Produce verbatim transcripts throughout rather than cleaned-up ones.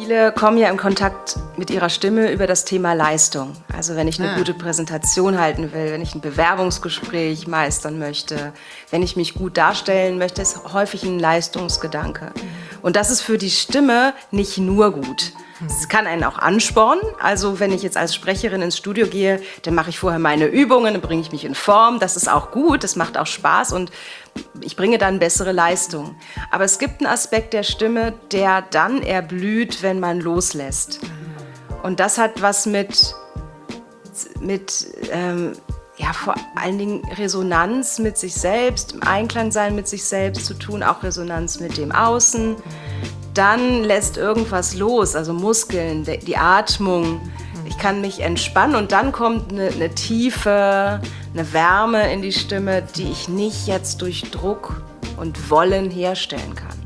Viele kommen ja in Kontakt mit ihrer Stimme über das Thema Leistung. Also wenn ich eine Ah. gute Präsentation halten will, wenn ich ein Bewerbungsgespräch meistern möchte, wenn ich mich gut darstellen möchte, ist häufig ein Leistungsgedanke. Und das ist für die Stimme nicht nur gut. Es kann einen auch anspornen. Also wenn ich jetzt als Sprecherin ins Studio gehe, dann mache ich vorher meine Übungen, dann bringe ich mich in Form. Das ist auch gut, das macht auch Spaß und ich bringe dann bessere Leistung. Aber es gibt einen Aspekt der Stimme, der dann erblüht, wenn man loslässt. Und das hat was mit, mit ähm, ja, vor allen Dingen Resonanz mit sich selbst, im Einklang sein mit sich selbst zu tun, auch Resonanz mit dem Außen. Dann lässt irgendwas los, also Muskeln, die Atmung. Ich kann mich entspannen und dann kommt eine, eine Tiefe, eine Wärme in die Stimme, die ich nicht jetzt durch Druck und Wollen herstellen kann.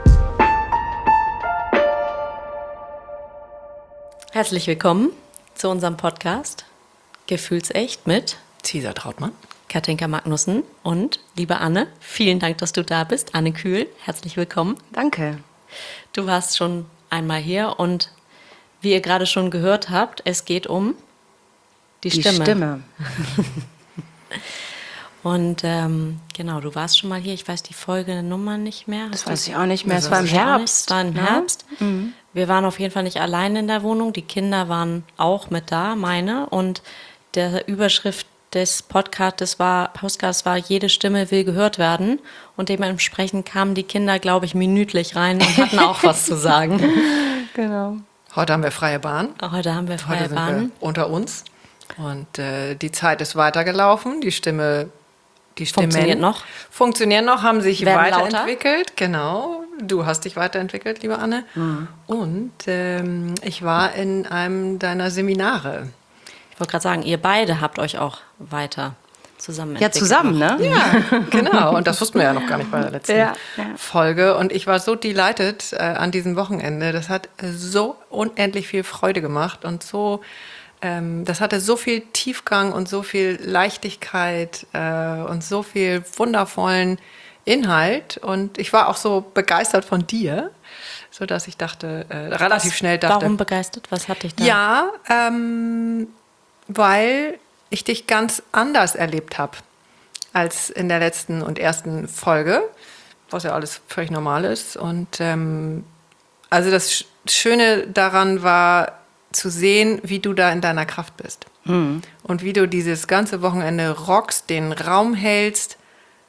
Herzlich willkommen zu unserem Podcast Gefühlsecht mit Cesar Trautmann, Katinka Magnussen und liebe Anne. Vielen Dank, dass du da bist. Anne Kühl, herzlich willkommen. Danke. Du warst schon einmal hier und wie ihr gerade schon gehört habt, es geht um die, Die Stimme. Stimme. Und ähm, genau, du warst schon mal hier. Ich weiß die Folgenummer nicht mehr. Das Hast weiß du- ich auch nicht mehr. Das Es war im weiß ich auch nicht. Herbst. Es war im ne? Herbst. Mhm. Wir waren auf jeden Fall nicht allein in der Wohnung. Die Kinder waren auch mit da, meine. Und der Überschrift des Podcasts war, Podcasts war Jede Stimme will gehört werden. Und dementsprechend kamen die Kinder, glaube ich, minütlich rein und hatten auch was zu sagen. Genau. heute haben wir freie Bahn. Heute haben wir Heute freie sind Bahn. wir unter uns. Und äh, die Zeit ist weitergelaufen. Die Stimme, die Stimmen Funktioniert noch. Funktionieren noch, haben sich Werden weiterentwickelt. Genau. Du hast dich weiterentwickelt, liebe Anne. Mhm. Und ähm, ich war in einem deiner Seminare. Ich wollte gerade sagen, ihr beide habt euch auch weiter zusammen Ja, entwickelt. zusammen, ne? Ja, genau. Und das wussten wir ja noch gar nicht bei der letzten Ja, ja. Folge. Und ich war so delighted äh, an diesem Wochenende. Das hat äh, so unendlich viel Freude gemacht und so, ähm, das hatte so viel Tiefgang und so viel Leichtigkeit äh, und so viel wundervollen Inhalt. Und ich war auch so begeistert von dir, sodass ich dachte, äh, relativ schnell dachte. Warum begeistert? Was hat dich da? Ja, ähm, weil ich dich ganz anders erlebt habe als in der letzten und ersten Folge, was ja alles völlig normal ist. Und ähm, also das Sch- Schöne daran war zu sehen, wie du da in deiner Kraft bist. Mhm. Und wie du dieses ganze Wochenende rockst, den Raum hältst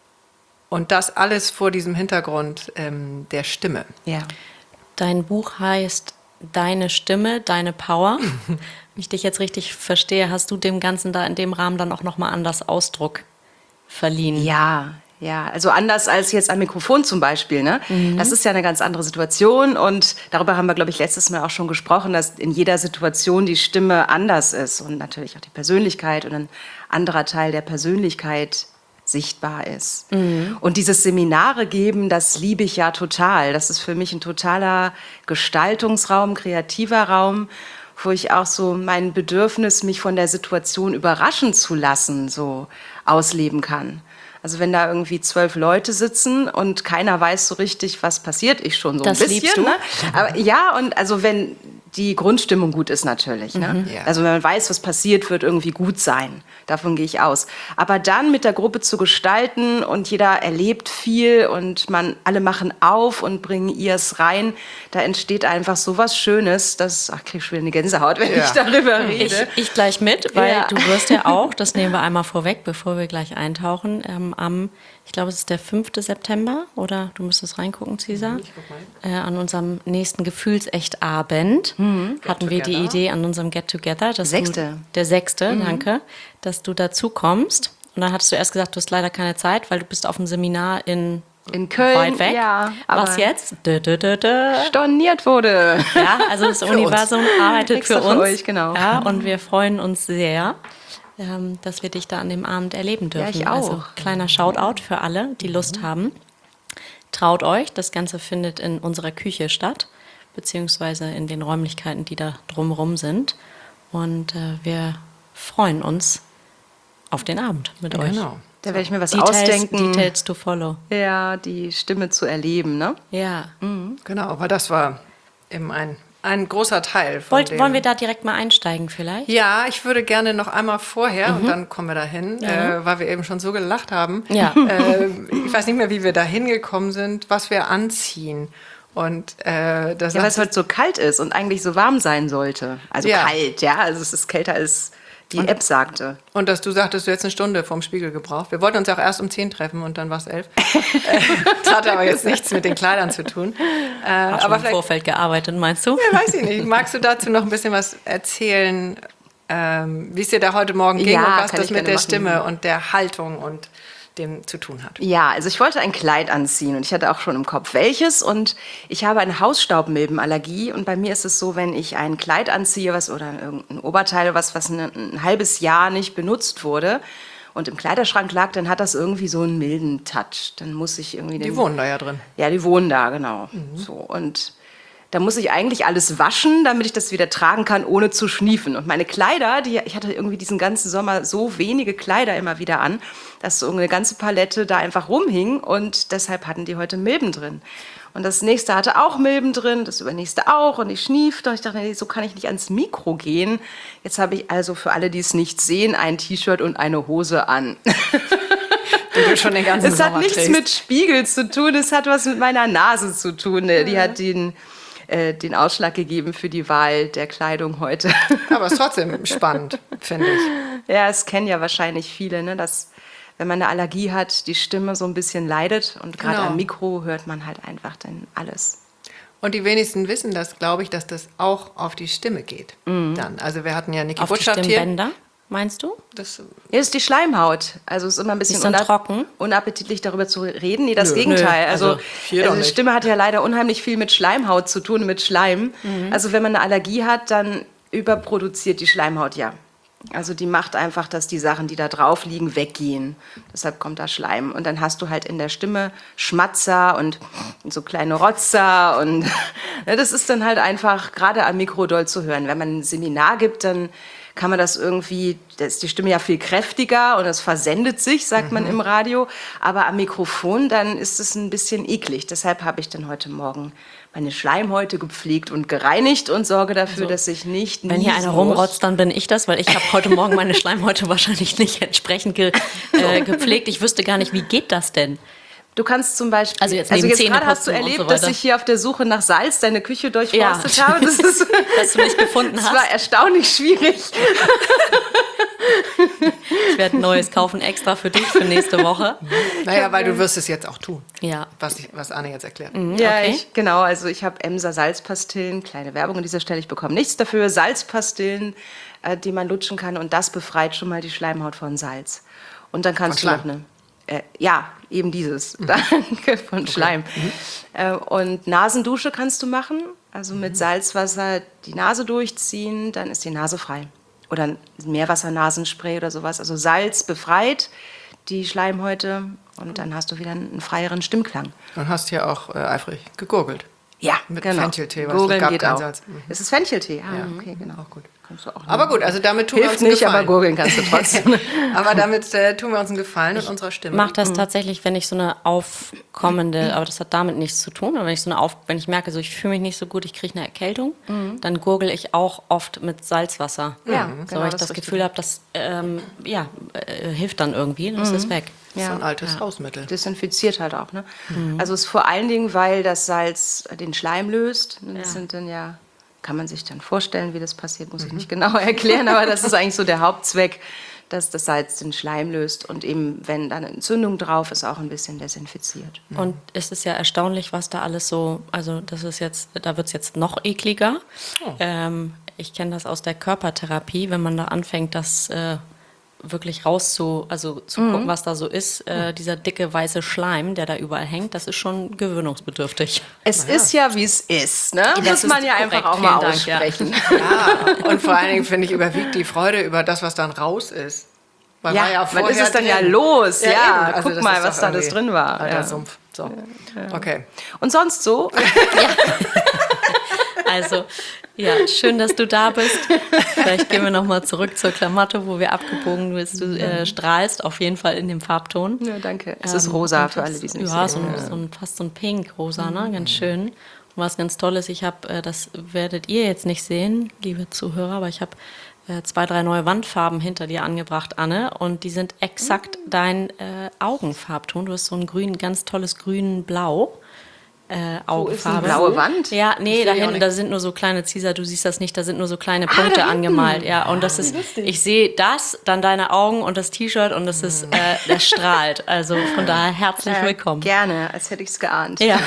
und das alles vor diesem Hintergrund ähm, der Stimme. Ja. Dein Buch heißt Deine Stimme, deine Power. Wenn ich dich jetzt richtig verstehe, hast du dem Ganzen da in dem Rahmen dann auch nochmal anders Ausdruck verliehen. Ja, ja, also anders als jetzt am Mikrofon zum Beispiel, ne? Das ist ja eine ganz andere Situation und darüber haben wir, glaube ich, letztes Mal auch schon gesprochen, dass in jeder Situation die Stimme anders ist und natürlich auch die Persönlichkeit und ein anderer Teil der Persönlichkeit sichtbar ist. Und dieses Seminare geben, das liebe ich ja total. Das ist für mich ein totaler Gestaltungsraum, kreativer Raum, wo ich auch so mein Bedürfnis, mich von der Situation überraschen zu lassen, so ausleben kann. Also wenn da irgendwie zwölf Leute sitzen und keiner weiß so richtig, was passiert, ich schon so Das ein bisschen. liebst du? Ne? Aber ja, und also wenn die Grundstimmung gut ist natürlich. Ne? Ja. Also wenn man weiß, was passiert, wird irgendwie gut sein. Davon gehe ich aus. Aber dann mit der Gruppe zu gestalten und jeder erlebt viel und man alle machen auf und bringen ihrs rein, da entsteht einfach so was Schönes, dass, ach, krieg ich schon wieder eine Gänsehaut, wenn Ja. ich darüber Ich, rede. ich gleich mit, weil Ja. du wirst ja auch, das nehmen wir einmal vorweg, bevor wir gleich eintauchen, ähm, am, ich glaube, es ist der fünfte September, oder du müsstest reingucken, Cesar, Ich guck mal. äh, an unserem nächsten Gefühlsecht-Abend hatten wir die Together. Idee an unserem Get-Together. dass Sechste. Du, der sechste, danke, dass du dazu kommst. Und dann hattest du erst gesagt, du hast leider keine Zeit, weil du bist auf einem Seminar in, In Köln, weit weg. ja, aber Was jetzt? Dö, dö, dö, dö. storniert wurde. Ja, also das Universum arbeitet Extra für für uns. euch, genau. Ja, und wir freuen uns sehr, ähm, dass wir dich da an dem Abend erleben dürfen. ich auch. Also kleiner Shoutout für alle, die Lust haben. Traut euch, das Ganze findet in unserer Küche statt, beziehungsweise in den Räumlichkeiten, die da drumherum sind. Und äh, wir freuen uns auf den Abend mit euch. Genau. Da werde ich mir was Details, ausdenken. Details to follow. Ja, die Stimme zu erleben, ne? Ja. Genau, aber das war eben ein ein großer Teil von Wollt, dem. wollen wir da direkt mal einsteigen vielleicht? Ja, ich würde gerne noch einmal vorher, und dann kommen wir dahin, ja. äh, weil wir eben schon so gelacht haben. Ja. Äh, ich weiß nicht mehr, wie wir da hingekommen sind, was wir anziehen. Und äh, das Ja, weil es heute so kalt ist und eigentlich so warm sein sollte. Also Ja. kalt, ja. Also es ist kälter, als die App sagte. Und dass du sagtest, du hättest eine Stunde vorm Spiegel gebraucht. Wir wollten uns auch erst um zehn treffen und dann war es elf. Das hatte aber jetzt nichts mit den Kleidern zu tun. Äh, Hast aber schon im Vorfeld gearbeitet, meinst du? Ja, weiß ich nicht. Magst du dazu noch ein bisschen was erzählen, ähm, wie es dir da heute Morgen ging Ja, und was kann das ich mit gerne der machen. Stimme und der Haltung und dem zu tun hat? Ja, also ich wollte ein Kleid anziehen und ich hatte auch schon im Kopf welches und ich habe eine Hausstaubmilbenallergie und bei mir ist es so, wenn ich ein Kleid anziehe, was oder irgendein Oberteil, was was ein, ein halbes Jahr nicht benutzt wurde und im Kleiderschrank lag, dann hat das irgendwie so einen milden Touch. Dann muss ich irgendwie den, Die wohnen da ja drin. Ja, die wohnen da, genau. So und da muss ich eigentlich alles waschen, damit ich das wieder tragen kann, ohne zu schniefen. Und meine Kleider, die, ich hatte irgendwie diesen ganzen Sommer so wenige Kleider immer wieder an, dass so eine ganze Palette da einfach rumhing. Und deshalb hatten die heute Milben drin. Und das nächste hatte auch Milben drin, das übernächste auch. Und ich schniefte und ich dachte, nee, so kann ich nicht ans Mikro gehen. Jetzt habe ich also für alle, die es nicht sehen, ein T-Shirt und eine Hose an. Die du schon den ganzen Es hat Sommer nichts trägst. mit Spiegel zu tun, es hat was mit meiner Nase zu tun. Die hat den... den Ausschlag gegeben für die Wahl der Kleidung heute. Aber es ist trotzdem spannend, finde ich. Ja, es kennen ja wahrscheinlich viele, ne, dass wenn man eine Allergie hat, die Stimme so ein bisschen leidet und gerade Genau. am Mikro hört man halt einfach dann alles. Und die wenigsten wissen das, glaube ich, dass das auch auf die Stimme geht. Dann. Also wir hatten ja Niki Auf die Botschaft hier. Stimmbänder, meinst du? Das, Ja, ist die Schleimhaut. Also es ist immer ein bisschen Ist dann una- trocken? unappetitlich darüber zu reden. Nee, das Nö. Gegenteil. Nö, Also, also hier doch also die nicht. Stimme hat ja leider unheimlich viel mit Schleimhaut zu tun, mit Schleim. Mhm. Also wenn man eine Allergie hat, dann überproduziert die Schleimhaut ja. Also die macht einfach, dass die Sachen, die da drauf liegen, weggehen. Deshalb kommt da Schleim. Und dann hast du halt in der Stimme Schmatzer und so kleine Rotzer. Und ja, das ist dann halt einfach gerade am Mikro doll zu hören. Wenn man ein Seminar gibt, dann kann man das irgendwie, da ist die Stimme ja viel kräftiger und es versendet sich, sagt man im Radio. Aber am Mikrofon, dann ist es ein bisschen eklig. Deshalb habe ich dann heute Morgen meine Schleimhäute gepflegt und gereinigt und sorge dafür, dass ich nicht Wenn hier einer niesen rumrotzt, muss. dann bin ich das, weil ich habe heute Morgen meine Schleimhäute wahrscheinlich nicht entsprechend ge, äh, gepflegt. Ich wüsste gar nicht, wie geht das denn? Du kannst zum Beispiel, Also jetzt neben gerade hast du Zähneputzen und erlebt, so dass weiter. ich hier auf der Suche nach Salz deine Küche durchforstet Ja. habe. Das, ist, Dass du mich gefunden das hast. war erstaunlich schwierig. Ich werde ein neues kaufen extra für dich für nächste Woche. naja, weil du wirst es jetzt auch tun, Ja. was, ich, was Anne jetzt erklärt. Ja, Okay. ich, genau. Also ich habe Emser Salzpastillen, kleine Werbung an dieser Stelle, ich bekomme nichts dafür. Salzpastillen, äh, die man lutschen kann und das befreit schon mal die Schleimhaut von Salz. Und dann kannst Von du noch eine... Äh, ja, eben dieses. Danke, von Schleim. Äh, und Nasendusche kannst du machen. Also mit Salzwasser die Nase durchziehen, dann ist die Nase frei. Oder Meerwasser-Nasenspray oder sowas. Also Salz befreit die Schleimhäute und dann hast du wieder einen freieren Stimmklang. Und hast hier auch äh, eifrig gegurgelt. Ja, Mit genau. Fenchel-Tee, weil es Gurgeln gab geht kein auch. Salz. Mhm. Es ist Fencheltee, ah, Ja. okay, genau. Auch gut. Kannst du auch Aber gut, also damit tun wir uns Hilft einen nicht, Gefallen. aber gurgeln kannst du trotzdem. Aber damit äh, tun wir uns einen Gefallen und unserer Stimme. Mache das tatsächlich, wenn ich so eine aufkommende, aber das hat damit nichts zu tun, aber wenn ich so eine auf, wenn ich merke, so ich fühle mich nicht so gut, ich kriege eine Erkältung, dann gurgel ich auch oft mit Salzwasser. Ja, so, genau, weil ich das das, ist Gefühl habe, das ähm, ja, äh, hilft dann irgendwie, dann ist es weg. Das ist so ein altes Hausmittel. Desinfiziert halt auch. Ne? Also es ist vor allen Dingen, weil das Salz den Schleim löst. Das Ja. sind dann ja, kann man sich dann vorstellen, wie das passiert, muss ich nicht genau erklären, aber das ist eigentlich so der Hauptzweck, dass das Salz den Schleim löst und eben, wenn dann eine Entzündung drauf ist, auch ein bisschen desinfiziert. Und es ist ja erstaunlich, was da alles so, also das ist jetzt, da wird es jetzt noch ekliger. Ähm, ich kenne das aus der Körpertherapie, wenn man da anfängt, das äh, wirklich rauszu, also zu gucken, was da so ist. Äh, dieser dicke weiße Schleim, der da überall hängt, das ist schon gewöhnungsbedürftig. Es ist ja, wie es ist. Ne? Das Muss ist man ja korrekt. einfach auch mal Vielen Dank, ja. aussprechen. Ja, und vor allen Dingen, finde ich, überwiegt die Freude über das, was dann raus ist. Weil Ja, war ja wann ist vorher es dann ja drin. los? Ja, eben. Also guck das mal, ist was doch da alles irgendwie drin war. Alter Ja. Sumpf. So. Okay. Und sonst so? Also, ja, schön, dass du da bist. Vielleicht gehen wir nochmal zurück zur Klamotte, wo wir abgebogen bist. Du äh, strahlst auf jeden Fall in dem Farbton. Ja, danke. Es ist Ähm, rosa und für das- alle, die es nicht Ja, sehen. so ein, so ein, fast so ein Pink-Rosa, ne? Ganz schön. was ganz Tolles. Ich habe, äh, das werdet ihr jetzt nicht sehen, liebe Zuhörer, aber ich habe äh, zwei, drei neue Wandfarben hinter dir angebracht, Anne. Und die sind exakt mhm. dein äh, Augenfarbton. Du hast so ein grün, ganz tolles grün-blau. Äh, Augenfarbe. Wo ist eine blaue Wand? Ja, nee, Ich da seh auch hinten, nicht. da sind nur so kleine Caesar, du siehst das nicht, da sind nur so kleine Punkte da angemalt. Ja, und das Ah, ist, lustig. ich sehe das, dann deine Augen und das T-Shirt und das ist, äh, das strahlt. Also von daher herzlich Äh, willkommen. Gerne, als hätte ich es geahnt. Ja.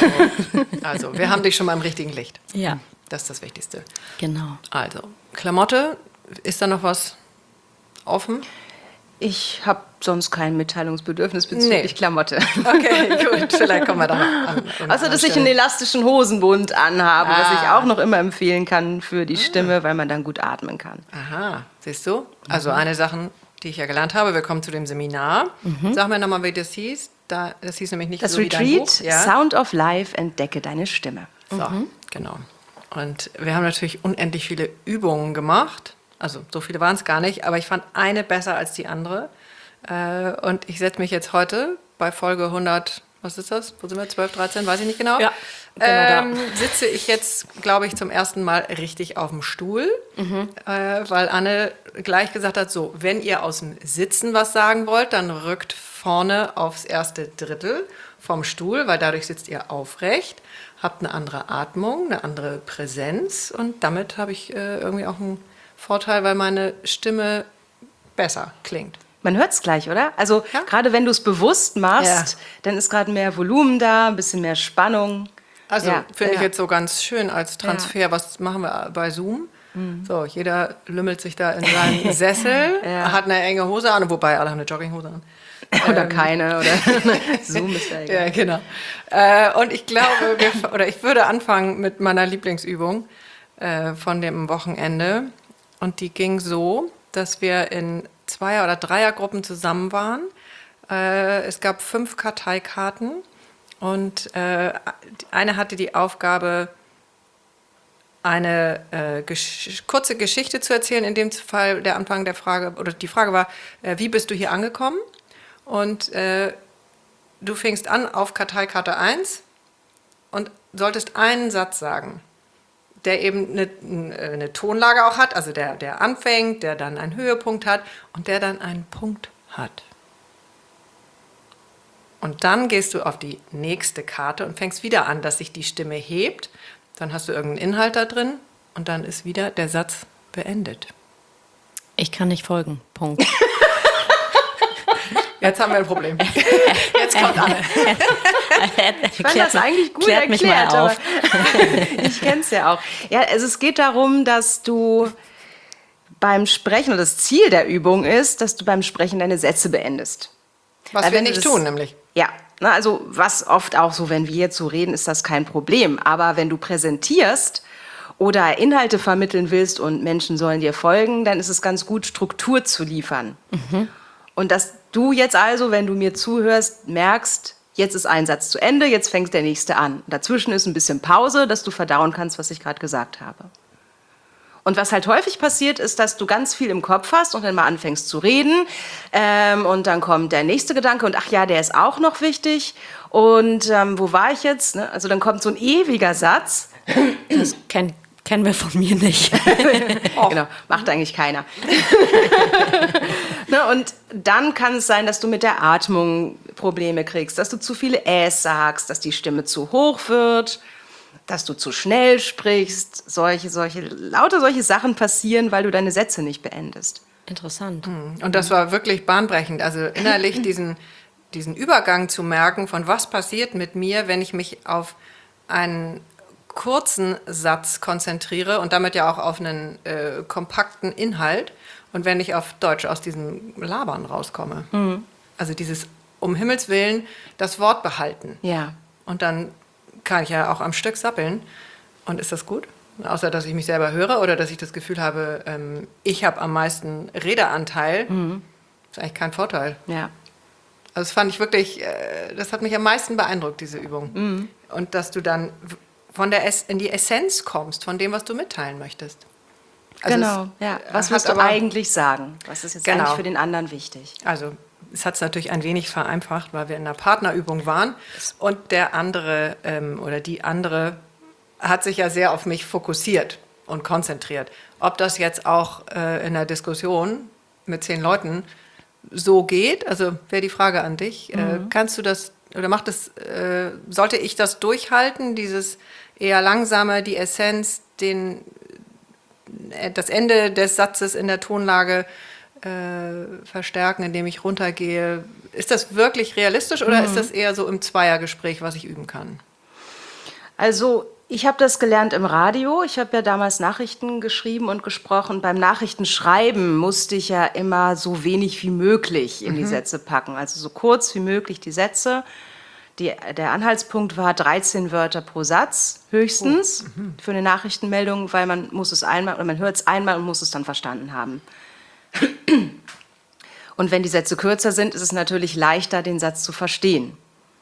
Also, wir haben dich schon mal im richtigen Licht. Ja, Das ist das Wichtigste. genau. Also, Klamotte, ist da noch was offen? Ich habe sonst kein Mitteilungsbedürfnis bezüglich Nee. Klamotte. Okay, gut, vielleicht kommen wir da noch an. an Außer, dass ich Stelle. einen elastischen Hosenbund anhabe, was ich Ah. auch noch immer empfehlen kann für die Stimme, weil man dann gut atmen kann. Aha, siehst du? Also eine Sache, die ich ja gelernt habe, wir kommen zu dem Seminar. Sag mir nochmal, wie das hieß. Da, das hieß nämlich nicht Das so wie dein Retreat Buch. Ja? Sound of Life, entdecke deine Stimme. So, genau. Und wir haben natürlich unendlich viele Übungen gemacht. Also so viele waren es gar nicht, aber ich fand eine besser als die andere. Äh, Und ich setze mich jetzt heute bei Folge hundert, was ist das? Wo sind wir? zwölf, dreizehn, weiß ich nicht genau. Ja, genau da. ähm, sitze ich jetzt, glaube ich, zum ersten Mal richtig auf dem Stuhl, äh, weil Anne gleich gesagt hat, so, wenn ihr aus dem Sitzen was sagen wollt, dann rückt vorne aufs erste Drittel vom Stuhl, weil dadurch sitzt ihr aufrecht, habt eine andere Atmung, eine andere Präsenz und damit habe ich äh, irgendwie auch einen Vorteil, weil meine Stimme besser klingt. Man hört es gleich, oder? Also Ja. gerade wenn du es bewusst machst, Ja. dann ist gerade mehr Volumen da, ein bisschen mehr Spannung. Also Ja, finde ich ja. jetzt so ganz schön als Transfer. Was machen wir bei Zoom? So, jeder lümmelt sich da in seinen Sessel, Ja. hat eine enge Hose an, wobei alle haben eine Jogginghose an. Oder keine, oder Zoom ist ja egal. Ja, genau. Äh, und ich glaube, wir, oder ich würde anfangen mit meiner Lieblingsübung äh, von dem Wochenende. Und die ging so, dass wir in Zweier- oder Dreiergruppen zusammen waren. Äh, es gab fünf Karteikarten und äh, eine hatte die Aufgabe, eine äh, gesch kurze Geschichte zu erzählen. In dem Fall der Anfang der Frage, oder die Frage war, äh, wie bist du hier angekommen? Und äh, du fängst an auf Karteikarte eins und solltest einen Satz sagen, der eben eine, eine Tonlage auch hat, also der, der anfängt, der dann einen Höhepunkt hat und der dann einen Punkt hat. Und dann gehst du auf die nächste Karte und fängst wieder an, dass sich die Stimme hebt. Dann hast du irgendeinen Inhalt da drin und dann ist wieder der Satz beendet. Ich kann nicht folgen. Punkt. Jetzt haben wir ein Problem. Jetzt kommt Anne. Ich fand das eigentlich gut klärt mich erklärt, mal auf. aber ich kenne es ja auch. Ja, also es geht darum, dass du beim Sprechen, und das Ziel der Übung ist, dass du beim Sprechen deine Sätze beendest. Was Weil wir wenn du nicht das- tun, nämlich. Ja, na, also was oft auch so, wenn wir jetzt so reden, ist das kein Problem. Aber wenn du präsentierst oder Inhalte vermitteln willst und Menschen sollen dir folgen, dann ist es ganz gut, Struktur zu liefern. Und dass du jetzt also, wenn du mir zuhörst, merkst, jetzt ist ein Satz zu Ende, jetzt fängt der nächste an. Dazwischen ist ein bisschen Pause, dass du verdauen kannst, was ich gerade gesagt habe. Und was halt häufig passiert, ist, dass du ganz viel im Kopf hast und dann mal anfängst zu reden ähm, und dann kommt der nächste Gedanke und ach ja, der ist auch noch wichtig und ähm, wo war ich jetzt? Ne? Also dann kommt so ein ewiger Satz. Das kenn, kennen wir von mir nicht. Genau, macht eigentlich keiner. Ne, und dann kann es sein, dass du mit der Atmung Probleme kriegst, dass du zu viele Äs sagst, dass die Stimme zu hoch wird, dass du zu schnell sprichst. Solche, solche, lauter solche Sachen passieren, weil du deine Sätze nicht beendest. Interessant. Und das war wirklich bahnbrechend. Also innerlich diesen, diesen Übergang zu merken, von was passiert mit mir, wenn ich mich auf einen kurzen Satz konzentriere und damit ja auch auf einen äh, kompakten Inhalt und wenn ich auf Deutsch aus diesem Labern rauskomme. Mhm. Also dieses um Himmels Willen das Wort behalten. Ja. Und dann kann ich ja auch am Stück sappeln. Und ist das gut? Außer, dass ich mich selber höre oder dass ich das Gefühl habe, ähm, ich habe am meisten Redeanteil. Mhm. Das ist eigentlich kein Vorteil. Ja. Also das fand ich wirklich, äh, das hat mich am meisten beeindruckt, diese Übung. Mhm. Und dass du dann von der es in die Essenz kommst, von dem, was du mitteilen möchtest. Also genau, es, ja. Was hat musst du aber- eigentlich sagen? Was ist jetzt Genau. eigentlich für den anderen wichtig? Also es hat es natürlich ein wenig vereinfacht, weil wir in einer Partnerübung waren und der andere ähm, oder die andere hat sich ja sehr auf mich fokussiert und konzentriert. Ob das jetzt auch äh, in der Diskussion mit zehn Leuten so geht, also wäre die Frage an dich, mhm. äh, kannst du das, oder macht das, äh, sollte ich das durchhalten, dieses eher langsame, die Essenz, den, äh, das Ende des Satzes in der Tonlage äh, verstärken, indem ich runtergehe? Ist das wirklich realistisch oder mhm. ist das eher so im Zweiergespräch, was ich üben kann? Also ich habe das gelernt im Radio. Ich habe ja damals Nachrichten geschrieben und gesprochen. Beim Nachrichtenschreiben musste ich ja immer so wenig wie möglich in mhm. die Sätze packen. Also so kurz wie möglich die Sätze. Die, der Anhaltspunkt war dreizehn Wörter pro Satz höchstens oh. mhm. für eine Nachrichtenmeldung, weil man muss es einmal oder man hört es einmal und muss es dann verstanden haben. Und wenn die Sätze kürzer sind, ist es natürlich leichter, den Satz zu verstehen.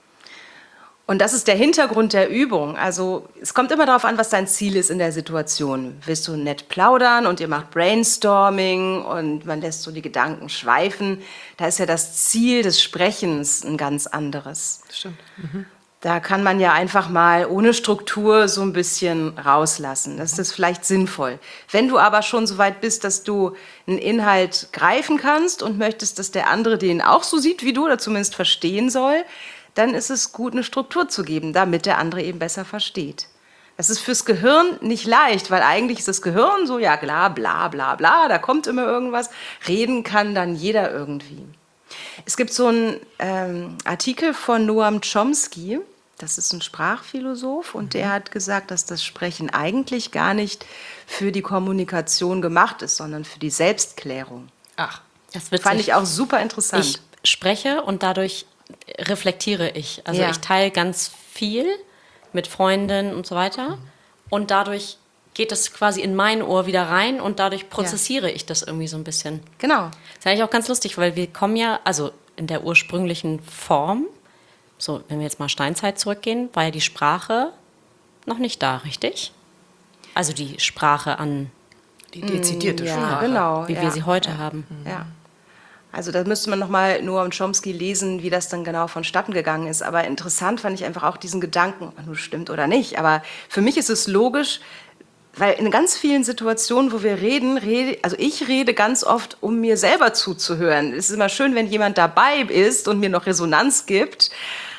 Und das ist der Hintergrund der Übung. Also es kommt immer darauf an, was dein Ziel ist in der Situation. Willst du nett plaudern und ihr macht Brainstorming und man lässt so die Gedanken schweifen? Da ist ja das Ziel des Sprechens ein ganz anderes. Stimmt. Mhm. Da kann man ja einfach mal ohne Struktur so ein bisschen rauslassen. Das ist vielleicht sinnvoll. Wenn du aber schon so weit bist, dass du einen Inhalt greifen kannst und möchtest, dass der andere den auch so sieht wie du oder zumindest verstehen soll, dann ist es gut, eine Struktur zu geben, damit der andere eben besser versteht. Das ist fürs Gehirn nicht leicht, weil eigentlich ist das Gehirn so, ja klar, bla bla bla, da kommt immer irgendwas. Reden kann dann jeder irgendwie. Es gibt so einen ähm, Artikel von Noam Chomsky, das ist ein Sprachphilosoph, und der hat gesagt, dass das Sprechen eigentlich gar nicht für die Kommunikation gemacht ist, sondern für die Selbstklärung. Ach, das fand ich auch super interessant. Ich spreche und dadurch reflektiere ich. Also ja. ich teile ganz viel mit Freundinnen und so weiter und dadurch geht das quasi in mein Ohr wieder rein und dadurch prozessiere ja. ich das irgendwie so ein bisschen. Genau. Das ist eigentlich auch ganz lustig, weil wir kommen ja, also in der ursprünglichen Form, so wenn wir jetzt mal Steinzeit zurückgehen, war ja die Sprache noch nicht da, richtig? Also die Sprache an die dezidierte ja, Sprache, genau, wie ja. wir sie heute ja. haben. Ja. Also da müsste man nochmal Noam Chomsky lesen, wie das dann genau vonstatten gegangen ist. Aber interessant fand ich einfach auch diesen Gedanken, ob nur stimmt oder nicht. Aber für mich ist es logisch, weil in ganz vielen Situationen, wo wir reden, rede, also ich rede ganz oft, um mir selber zuzuhören. Es ist immer schön, wenn jemand dabei ist und mir noch Resonanz gibt.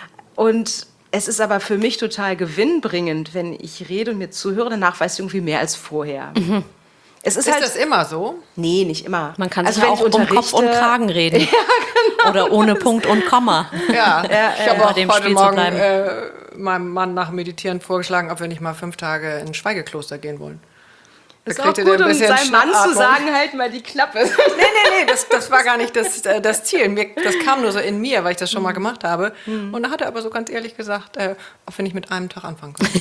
Und es ist aber für mich total gewinnbringend, wenn ich rede und mir zuhöre, danach weiß ich irgendwie mehr als vorher. Mhm. Es ist, ist halt, das immer so? Nee, nicht immer. Man kann also sich ja auch um Kopf und Kragen reden. Ja, genau. Oder ohne Punkt und Komma. Ja, ja ich habe auch dem heute Spiel Morgen äh, meinem Mann nach Meditieren vorgeschlagen, ob wir nicht mal fünf Tage in ein Schweigekloster gehen wollen. Das ist auch gut, um seinem Mann zu sagen, halt mal die Klappe. Nee, nee, nee, das, das war gar nicht das, das Ziel. Mir, das kam nur so in mir, weil ich das schon mal gemacht habe. Mhm. Und da hat er aber so ganz ehrlich gesagt, äh, auch wenn ich mit einem Tag anfangen könnte.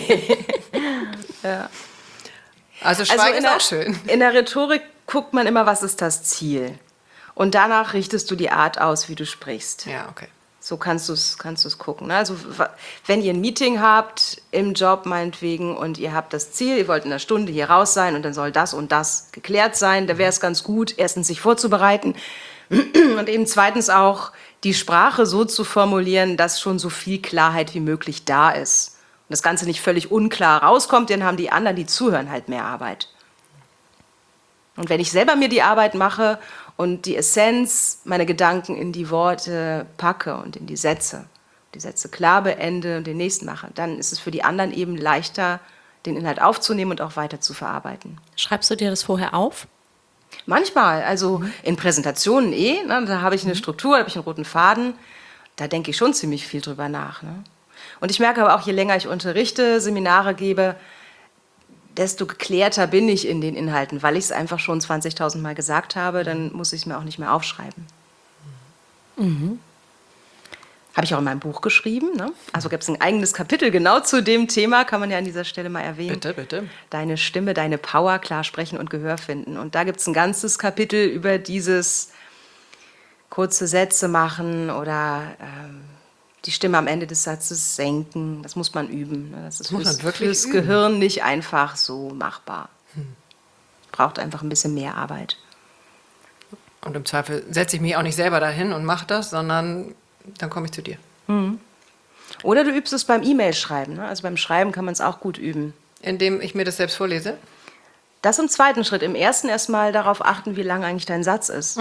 Ja. Also Schweigen also ist der, auch schön. In der Rhetorik guckt man immer, was ist das Ziel. Und danach richtest du die Art aus, wie du sprichst. Ja, okay. So kannst du es kannst du's gucken. Ne? Also wenn ihr ein Meeting habt im Job meinetwegen und ihr habt das Ziel, ihr wollt in einer Stunde hier raus sein und dann soll das und das geklärt sein, da wäre es ganz gut, erstens sich vorzubereiten und eben zweitens auch die Sprache so zu formulieren, dass schon so viel Klarheit wie möglich da ist. Und das Ganze nicht völlig unklar rauskommt, dann haben die anderen, die zuhören, halt mehr Arbeit. Und wenn ich selber mir die Arbeit mache und die Essenz, meine Gedanken in die Worte packe und in die Sätze, die Sätze klar beende und den nächsten mache, dann ist es für die anderen eben leichter, den Inhalt aufzunehmen und auch weiter zu verarbeiten. Schreibst du dir das vorher auf? Manchmal, also in Präsentationen eh, ne, da habe ich eine Struktur, da habe ich einen roten Faden, da denke ich schon ziemlich viel drüber nach. Ne? Und ich merke aber auch, je länger ich unterrichte, Seminare gebe, desto geklärter bin ich in den Inhalten, weil ich es einfach schon zwanzigtausend Mal gesagt habe, dann muss ich es mir auch nicht mehr aufschreiben. Mhm. Habe ich auch in meinem Buch geschrieben. Ne? Also gibt es ein eigenes Kapitel genau zu dem Thema, kann man ja an dieser Stelle mal erwähnen. Bitte, bitte. Deine Stimme, deine Power, klar sprechen und Gehör finden. Und da gibt es ein ganzes Kapitel über dieses kurze Sätze machen oder ähm, die Stimme am Ende des Satzes senken. Das muss man üben. Ne? Das ist das fürs, wirklich fürs Gehirn nicht einfach so machbar. Hm. Braucht einfach ein bisschen mehr Arbeit. Und im Zweifel setze ich mich auch nicht selber dahin und mache das, sondern dann komme ich zu dir. Mhm. Oder du übst es beim E-Mail-Schreiben. Ne? Also beim Schreiben kann man es auch gut üben. Indem ich mir das selbst vorlese? Das im zweiten Schritt. Im ersten erstmal darauf achten, wie lang eigentlich dein Satz ist.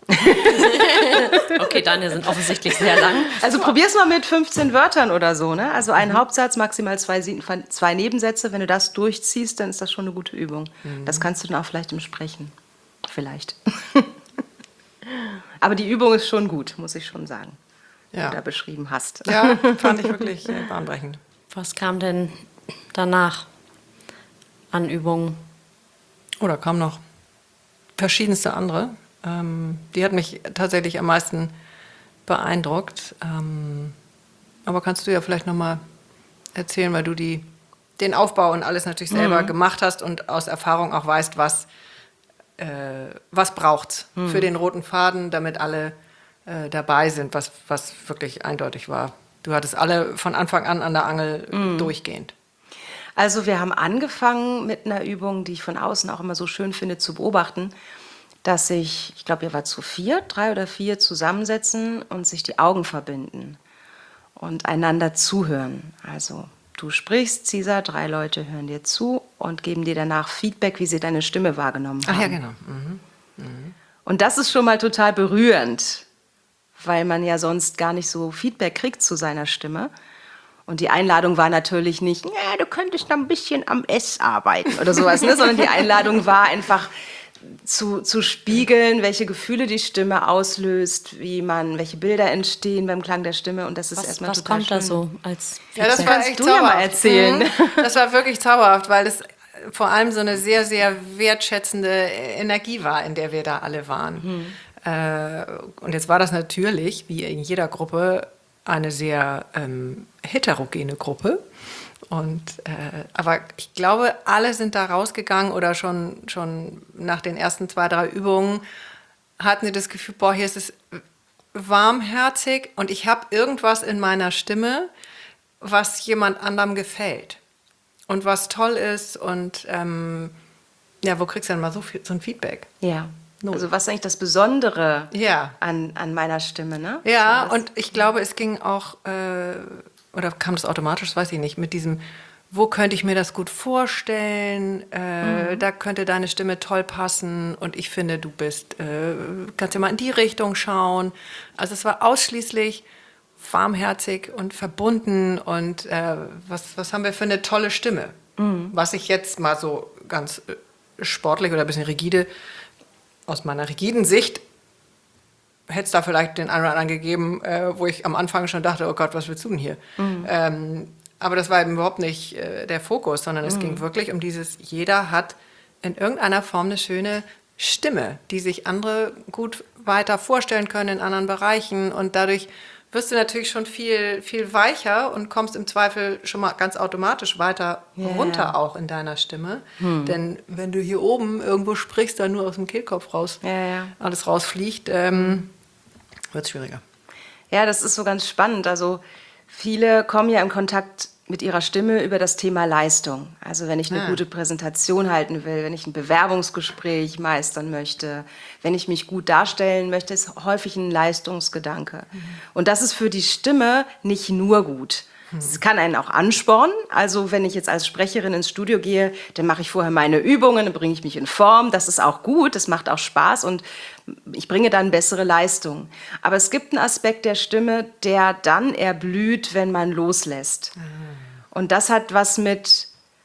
Okay, deine sind offensichtlich sehr lang. Also probier's mal mit fünfzehn Wörtern oder so. Ne? Also ein mhm. Hauptsatz, maximal zwei, zwei Nebensätze. Wenn du das durchziehst, dann ist das schon eine gute Übung. Mhm. Das kannst du dann auch vielleicht im Sprechen. Vielleicht. Aber die Übung ist schon gut, muss ich schon sagen, ja. die du da beschrieben hast. Ja, fand ich wirklich äh, bahnbrechend. Was kam denn danach an Übungen? Oder kam noch verschiedenste andere. Ähm, die hat mich tatsächlich am meisten beeindruckt. Ähm, aber kannst du ja vielleicht noch mal erzählen, weil du die, den Aufbau und alles natürlich selber mhm. gemacht hast und aus Erfahrung auch weißt, was, äh, was braucht's mhm. für den roten Faden, damit alle äh, dabei sind, was, was wirklich eindeutig war. Du hattest alle von Anfang an an der Angel mhm. durchgehend. Also wir haben angefangen mit einer Übung, die ich von außen auch immer so schön finde zu beobachten, dass sich, ich glaube, ihr wart zu vier, drei oder vier zusammensetzen und sich die Augen verbinden und einander zuhören. Also du sprichst, Cesar, drei Leute hören dir zu und geben dir danach Feedback, wie sie deine Stimme wahrgenommen haben. Ach ja, genau. Mhm. Mhm. Und das ist schon mal total berührend, weil man ja sonst gar nicht so Feedback kriegt zu seiner Stimme. Und die Einladung war natürlich nicht, ja, du könntest noch ein bisschen am S arbeiten oder sowas, ne? Sondern die Einladung war einfach zu, zu spiegeln, welche Gefühle die Stimme auslöst, wie man, welche Bilder entstehen beim Klang der Stimme. Und das ist was, erstmal was total kommt schön. da so als Ja, das war echt du ja mal erzählen. Mhm. Das war wirklich zauberhaft, weil es vor allem so eine sehr, sehr wertschätzende Energie war, in der wir da alle waren. Mhm. Äh, und jetzt war das natürlich, wie in jeder Gruppe, eine sehr ähm, heterogene Gruppe. Und, äh, aber ich glaube, alle sind da rausgegangen oder schon, schon nach den ersten zwei, drei Übungen hatten sie das Gefühl, boah, hier ist es warmherzig und ich habe irgendwas in meiner Stimme, was jemand anderem gefällt und was toll ist. Und ähm, ja, wo kriegst du denn mal so, viel, so ein Feedback? Ja. Null. Also was ist eigentlich das Besondere ja. an, an meiner Stimme, ne? Ja, so, und ich glaube, es ging auch, äh, oder kam das automatisch, das weiß ich nicht, mit diesem, wo könnte ich mir das gut vorstellen, äh, mhm. da könnte deine Stimme toll passen und ich finde, du bist, äh, kannst ja mal in die Richtung schauen. Also es war ausschließlich warmherzig und verbunden und äh, was, was haben wir für eine tolle Stimme? Mhm. Was ich jetzt mal so ganz sportlich oder ein bisschen rigide aus meiner rigiden Sicht hätte es da vielleicht den einen oder anderen gegeben, äh, wo ich am Anfang schon dachte, oh Gott, was willst du denn hier? Mhm. Ähm, aber das war eben überhaupt nicht äh, der Fokus, sondern es mhm. ging wirklich um dieses, jeder hat in irgendeiner Form eine schöne Stimme, die sich andere gut weiter vorstellen können in anderen Bereichen und dadurch wirst du natürlich schon viel, viel weicher und kommst im Zweifel schon mal ganz automatisch weiter yeah. runter auch in deiner Stimme. Hm. Denn wenn du hier oben irgendwo sprichst, dann nur aus dem Kehlkopf raus, ja, ja. alles rausfliegt, ähm, wird es schwieriger. Ja, das ist so ganz spannend. Also viele kommen ja in Kontakt mit ihrer Stimme über das Thema Leistung. Also wenn ich eine ah. gute Präsentation halten will, wenn ich ein Bewerbungsgespräch meistern möchte, wenn ich mich gut darstellen möchte, ist häufig ein Leistungsgedanke. Mhm. Und das ist für die Stimme nicht nur gut. Es kann einen auch anspornen. Also wenn ich jetzt als Sprecherin ins Studio gehe, dann mache ich vorher meine Übungen, dann bringe ich mich in Form. Das ist auch gut, das macht auch Spaß und ich bringe dann bessere Leistung. Aber es gibt einen Aspekt der Stimme, der dann erblüht, wenn man loslässt. Mhm. Und das hat was mit,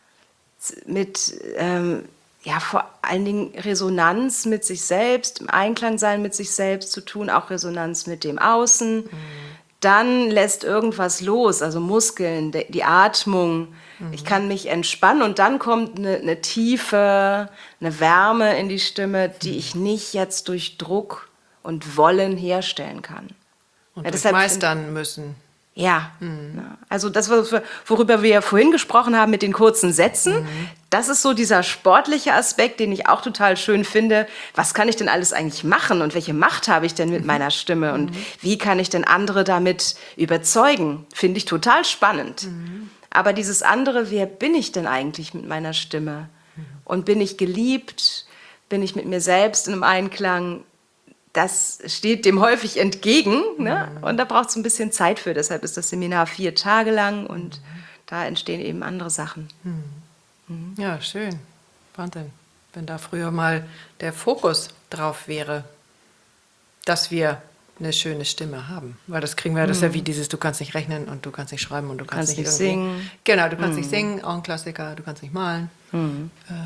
mit ähm, ja, vor allen Dingen Resonanz mit sich selbst, im Einklang sein mit sich selbst zu tun, auch Resonanz mit dem Außen. Mhm. Dann lässt irgendwas los, also Muskeln, die Atmung. Mhm. Ich kann mich entspannen und dann kommt eine, eine Tiefe, eine Wärme in die Stimme, die mhm. ich nicht jetzt durch Druck und Wollen herstellen kann. Und ja, deshalb meistern müssen. Ja, mhm. also das, worüber wir ja vorhin gesprochen haben mit den kurzen Sätzen, mhm. das ist so dieser sportliche Aspekt, den ich auch total schön finde. Was kann ich denn alles eigentlich machen und welche Macht habe ich denn mit mhm. meiner Stimme und mhm. wie kann ich denn andere damit überzeugen? Finde ich total spannend. Mhm. Aber dieses andere, wer bin ich denn eigentlich mit meiner Stimme? Mhm. Und bin ich geliebt? Bin ich mit mir selbst in einem Einklang? das steht dem häufig entgegen. Ne? Und da braucht es ein bisschen Zeit für. Deshalb ist das Seminar vier Tage lang und da entstehen eben andere Sachen. Mhm. Ja, schön. Wahnsinn. Wenn da früher mal der Fokus drauf wäre, dass wir eine schöne Stimme haben. Weil das kriegen wir, das ist ja wie dieses, du kannst nicht rechnen und du kannst nicht schreiben und du kannst, Kannst nicht nicht irgendwie- singen. Genau, du kannst nicht singen, auch ein Klassiker, du kannst nicht malen. Äh,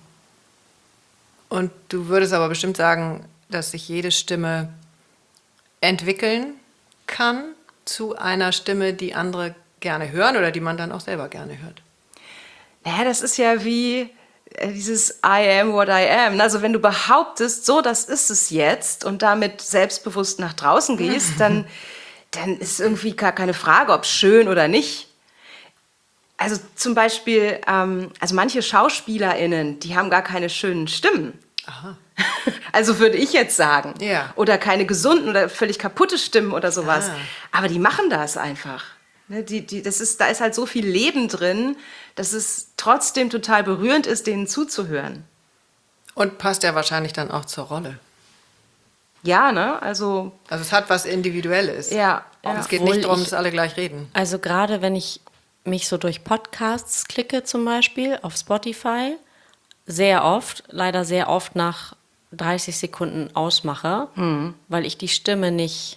und du würdest aber bestimmt sagen, dass sich jede Stimme entwickeln kann zu einer Stimme, die andere gerne hören oder die man dann auch selber gerne hört. Naja, das ist ja wie äh, dieses I am what I am. Also wenn du behauptest, so, das ist es jetzt und damit selbstbewusst nach draußen gehst, dann, dann ist irgendwie gar keine Frage, ob schön oder nicht. Also zum Beispiel, ähm, also manche SchauspielerInnen, die haben gar keine schönen Stimmen. Aha. Also würde ich jetzt sagen. Ja. Oder keine gesunden oder völlig kaputte Stimmen oder sowas. Ah. Aber die machen das einfach. Ne, die, die, das ist, da ist halt so viel Leben drin, dass es trotzdem total berührend ist, denen zuzuhören. Und passt ja wahrscheinlich dann auch zur Rolle. Ja, ne? Also, Also es hat was Individuelles. ja. ja. Es geht Obwohl nicht darum, ich- dass alle gleich reden. Also gerade wenn ich mich so durch Podcasts klicke zum Beispiel auf Spotify, sehr oft, leider sehr oft nach dreißig Sekunden ausmache, weil ich die Stimme nicht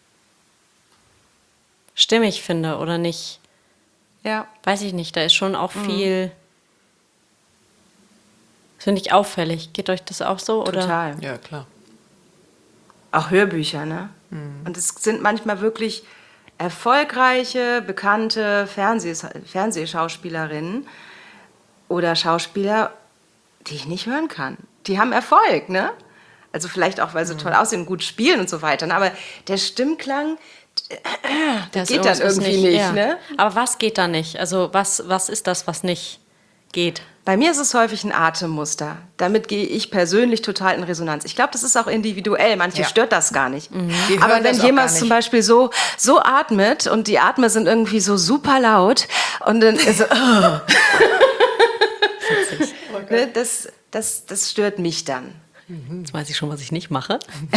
stimmig finde oder nicht, Ja. weiß ich nicht, da ist schon auch viel, das finde ich auffällig. Geht euch das auch so? Oder? Total. Ja, klar. Auch Hörbücher, ne? Und es sind manchmal wirklich erfolgreiche, bekannte Fernsehs Fernsehschauspielerinnen oder Schauspieler, die ich nicht hören kann. Die haben Erfolg, ne? Also vielleicht auch, weil sie toll aussehen, gut spielen und so weiter. Ne? Aber der Stimmklang, Das geht ist dann irgendwas, was irgendwie nicht, ja. ne? Aber was geht da nicht? Also was, was ist das, was nicht geht? Bei mir ist es häufig ein Atemmuster. Damit gehe ich persönlich total in Resonanz. Ich glaube, das ist auch individuell. Manche Ja. stört das gar nicht. Die Aber hören wenn das auch jemand gar zum nicht. Beispiel so, so atmet und die Atme sind irgendwie so super laut und dann so, oh. ne, das, das, das stört mich dann. Jetzt weiß ich schon, was ich nicht mache.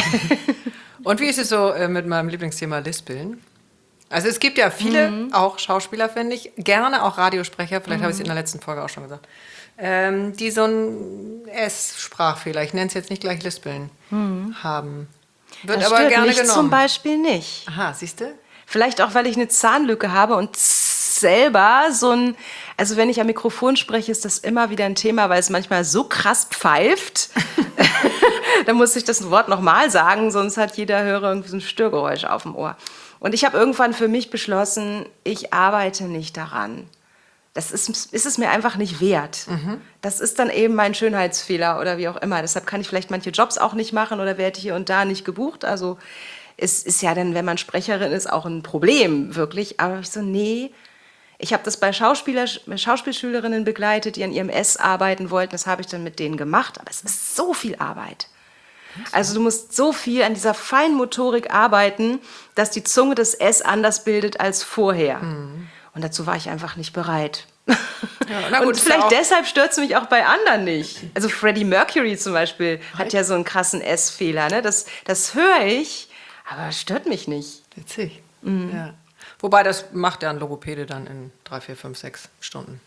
Und wie ist es so äh, mit meinem Lieblingsthema Lispeln? Also es gibt ja viele, auch Schauspieler, finde ich, gerne auch Radiosprecher, vielleicht habe ich es in der letzten Folge auch schon gesagt, ähm, die so einen S-Sprachfehler, ich nenne es jetzt nicht gleich Lispeln, haben. Wird Das aber stört gerne mich genommen. zum Beispiel nicht. Aha, siehst du? Vielleicht auch, weil ich eine Zahnlücke habe und selber so ein, also wenn ich am Mikrofon spreche, ist das immer wieder ein Thema, weil es manchmal so krass pfeift. Da muss ich das Wort nochmal sagen, sonst hat jeder Hörer irgendwie so ein Störgeräusch auf dem Ohr. Und ich habe irgendwann für mich beschlossen, ich arbeite nicht daran. Das ist, ist es mir einfach nicht wert. Das ist dann eben mein Schönheitsfehler oder wie auch immer. Deshalb kann ich vielleicht manche Jobs auch nicht machen oder werde hier und da nicht gebucht. Also es ist ja dann, wenn man Sprecherin ist, auch ein Problem, wirklich. Aber ich so, nee, ich habe das bei Schauspieler, Schauspielschülerinnen begleitet, die an ihrem S arbeiten wollten. Das habe ich dann mit denen gemacht. Aber es ist so viel Arbeit. Also du musst so viel an dieser Feinmotorik arbeiten, dass die Zunge das S anders bildet als vorher. Und dazu war ich einfach nicht bereit. na gut, und ist vielleicht ja auch- deshalb stört es mich auch bei anderen nicht. Also Freddie Mercury zum Beispiel hat ja so einen krassen S-Fehler. Ne? Das, das höre ich, aber es stört mich nicht. Witzig. Ja. Wobei, das macht ja ein Logopäde dann in drei, vier, fünf, sechs Stunden.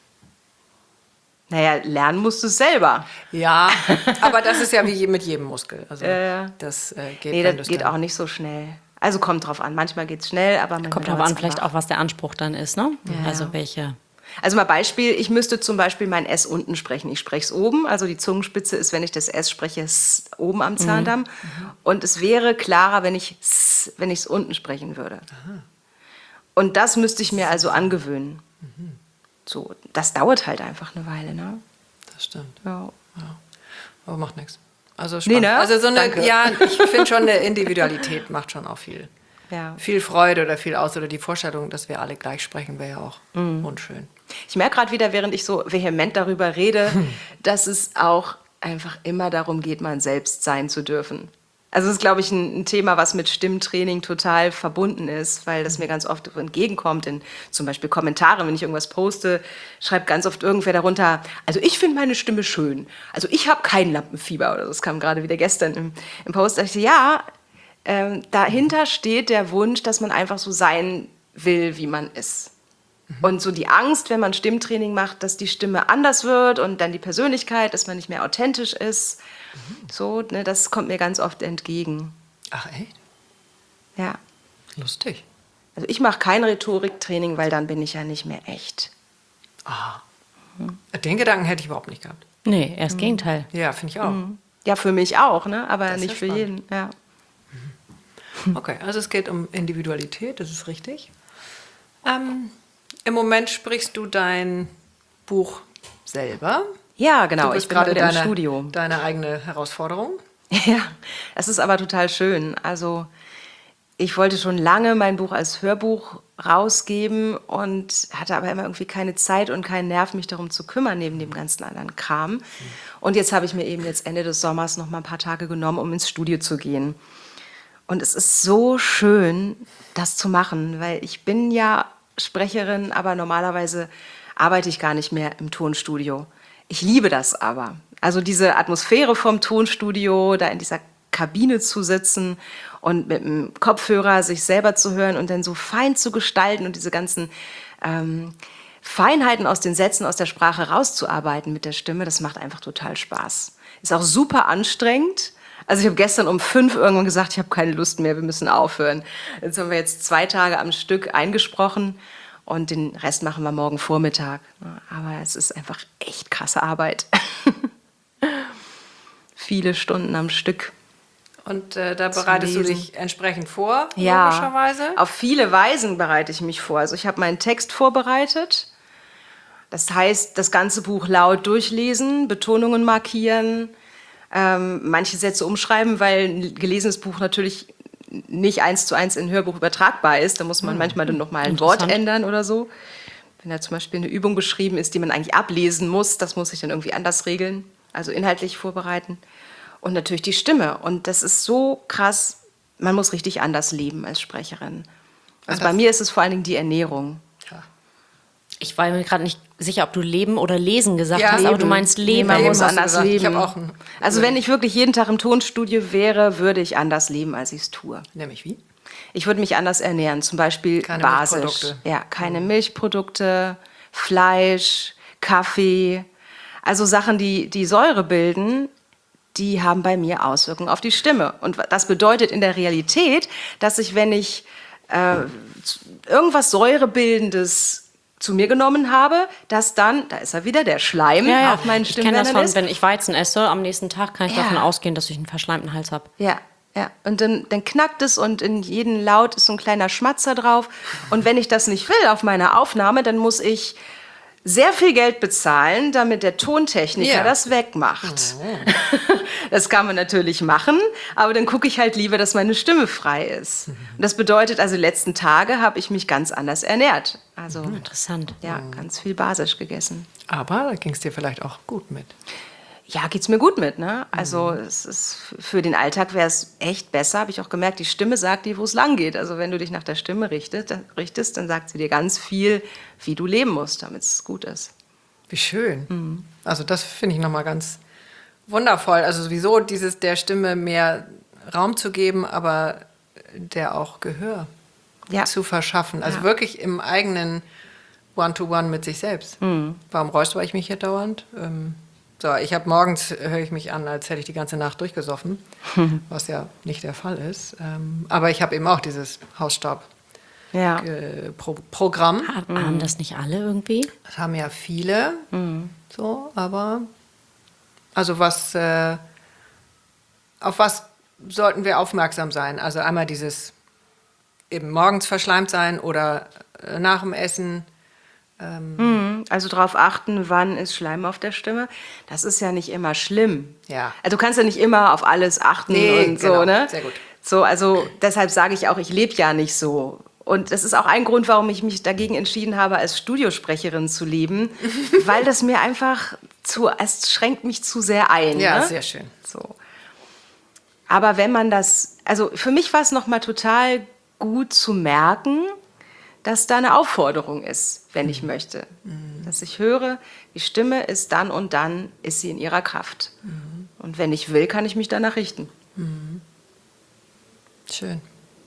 Naja, lernen musst du es selber. Ja, aber das ist ja wie je- mit jedem Muskel. Also Ja. das äh, geht, Nee, wenn das du's geht dann- auch nicht so schnell. Also kommt drauf an. Manchmal geht es schnell, aber manchmal Kommt drauf dauert's an, vielleicht einfach. auch, was der Anspruch dann ist, ne? Also welche. Also mal Beispiel, ich müsste zum Beispiel mein S unten sprechen. Ich spreche es oben, also die Zungenspitze ist, wenn ich das S spreche, S oben am Zahndamm. Und es wäre klarer, wenn ich S, wenn ich es unten sprechen würde. Und das müsste ich mir also angewöhnen. So, das dauert halt einfach eine Weile, ne? Das stimmt. Ja. Aber macht nichts. Also spannend. ne? Also so eine, Danke. ja, ich finde schon, eine Individualität macht schon auch viel. Ja. Viel Freude oder viel aus. Oder die Vorstellung, dass wir alle gleich sprechen, wäre ja auch unschön. Ich merke gerade wieder, während ich so vehement darüber rede, dass es auch einfach immer darum geht, man selbst sein zu dürfen. Also das ist, glaube ich, ein, ein Thema, was mit Stimmtraining total verbunden ist, weil das mir ganz oft entgegenkommt in zum Beispiel Kommentaren, wenn ich irgendwas poste, schreibt ganz oft irgendwer darunter, also ich finde meine Stimme schön, also ich habe kein Lampenfieber oder so. Das kam gerade wieder gestern im, im Post. Da dachte ich, ja, ähm, dahinter steht der Wunsch, dass man einfach so sein will, wie man ist. Mhm. Und so die Angst, wenn man Stimmtraining macht, dass die Stimme anders wird und dann die Persönlichkeit, dass man nicht mehr authentisch ist. Mhm. So, ne, das kommt mir ganz oft entgegen. Ach echt? Ja. Lustig. Also ich mache kein Rhetoriktraining, weil dann bin ich ja nicht mehr echt. Ah. Mhm. Den Gedanken hätte ich überhaupt nicht gehabt. Nee, erst mhm. Gegenteil. Ja, finde ich auch. Mhm. Ja, für mich auch, ne? Aber das nicht für spannend. jeden. Ja. Okay, also es geht um Individualität, das ist richtig. Ähm, Im Moment sprichst du dein Buch selber. Ja, genau. Du bist ich bin gerade wieder im deine, Studio. deine eigene Herausforderung. Ja, es ist aber total schön. Also ich wollte schon lange mein Buch als Hörbuch rausgeben und hatte aber immer irgendwie keine Zeit und keinen Nerv, mich darum zu kümmern, neben dem ganzen anderen Kram. Und jetzt habe ich mir eben jetzt Ende des Sommers noch mal ein paar Tage genommen, um ins Studio zu gehen. Und es ist so schön, das zu machen, weil ich bin ja Sprecherin, aber normalerweise arbeite ich gar nicht mehr im Tonstudio. Ich liebe das aber. Also diese Atmosphäre vom Tonstudio, da in dieser Kabine zu sitzen und mit dem Kopfhörer sich selber zu hören und dann so fein zu gestalten und diese ganzen ähm, Feinheiten aus den Sätzen, aus der Sprache rauszuarbeiten mit der Stimme, das macht einfach total Spaß. Ist auch super anstrengend. Also ich habe gestern um fünf irgendwann gesagt, ich habe keine Lust mehr, wir müssen aufhören. Jetzt haben wir jetzt zwei Tage am Stück eingesprochen und den Rest machen wir morgen Vormittag. Aber es ist einfach echt krasse Arbeit. Viele Stunden am Stück. Und äh, da bereitest du dich entsprechend vor, ja, logischerweise? Auf viele Weisen bereite ich mich vor. Also ich habe meinen Text vorbereitet. Das heißt, das ganze Buch laut durchlesen, Betonungen markieren, ähm, manche Sätze umschreiben, weil ein gelesenes Buch natürlich nicht eins zu eins in ein Hörbuch übertragbar ist. Da muss man manchmal dann noch mal ein Wort ändern oder so. Wenn da zum Beispiel eine Übung beschrieben ist, die man eigentlich ablesen muss, das muss ich dann irgendwie anders regeln, also inhaltlich vorbereiten. Und natürlich die Stimme. Und das ist so krass, man muss richtig anders leben als Sprecherin. Also bei mir ist es vor allen Dingen die Ernährung. Ja. Ich war mir gerade nicht sicher, ob du Leben oder Lesen gesagt Ja, hast, leben. aber du meinst Leben. Man Leben muss hast du anders gesagt. leben. Ich habe auch ein- Also wenn ich wirklich jeden Tag im Tonstudio wäre, würde ich anders leben, als ich es tue. Nämlich wie? Ich würde mich anders ernähren, zum Beispiel Keine basisch. Milchprodukte. Ja, keine Milchprodukte, Fleisch, Kaffee. Also Sachen, die die Säure bilden, die haben bei mir Auswirkungen auf die Stimme. Und das bedeutet in der Realität, dass ich, wenn ich äh, irgendwas Säurebildendes zu mir genommen habe, dass dann, da ist er wieder, der Schleim Ja, ja. auf meinen Ich kenne das Stimmbändern von, ist. wenn ich Weizen esse, am nächsten Tag kann ich Ja. davon ausgehen, dass ich einen verschleimten Hals habe. Ja, ja. Und dann, dann knackt es und in jedem Laut ist so ein kleiner Schmatzer drauf. Und wenn ich das nicht will auf meiner Aufnahme, dann muss ich sehr viel Geld bezahlen, damit der Tontechniker Ja. das wegmacht. Das kann man natürlich machen, aber dann gucke ich halt lieber, dass meine Stimme frei ist. Und das bedeutet also, die letzten Tage habe ich mich ganz anders ernährt. Also Interessant. ja, ganz viel basisch gegessen. Aber da ging es dir vielleicht auch gut mit. Ja, geht's mir gut mit, ne? Also es ist, für den Alltag wäre es echt besser, habe ich auch gemerkt. Die Stimme sagt dir, wo es lang geht. Also wenn du dich nach der Stimme richtet, richtest, dann sagt sie dir ganz viel, wie du leben musst, damit es gut ist. Wie schön. Also das finde ich nochmal ganz wundervoll. Also sowieso dieses der Stimme mehr Raum zu geben, aber der auch Gehör Ja. zu verschaffen. Also Ja. wirklich im eigenen One-to-One mit sich selbst. Warum räusper ich mich hier dauernd? Ähm, so, ich habe morgens, höre ich mich an, als hätte ich die ganze Nacht durchgesoffen, was ja nicht der Fall ist. Ähm, aber ich habe eben auch dieses Hausstaub. Ja. Äh, Pro Programm. Haben haben das nicht alle irgendwie? Das haben ja viele, so, aber also was, äh, auf was sollten wir aufmerksam sein? Also einmal dieses eben morgens verschleimt sein oder äh, nach dem Essen. Also darauf achten, wann ist Schleim auf der Stimme. Das ist ja nicht immer schlimm. Ja. Also du kannst ja nicht immer auf alles achten Nee, und genau. so, ne? Sehr gut. So, also deshalb sage ich auch, ich lebe ja nicht so. Und das ist auch ein Grund, warum ich mich dagegen entschieden habe, als Studiosprecherin zu leben, weil das mir einfach zu, es schränkt mich zu sehr ein. Ja, ne? sehr schön. So. Aber wenn man das, also für mich war es nochmal total gut zu merken, dass da eine Aufforderung ist, wenn ich möchte. Dass ich höre, die Stimme ist dann und dann, ist sie in ihrer Kraft. Und wenn ich will, kann ich mich danach richten. Schön.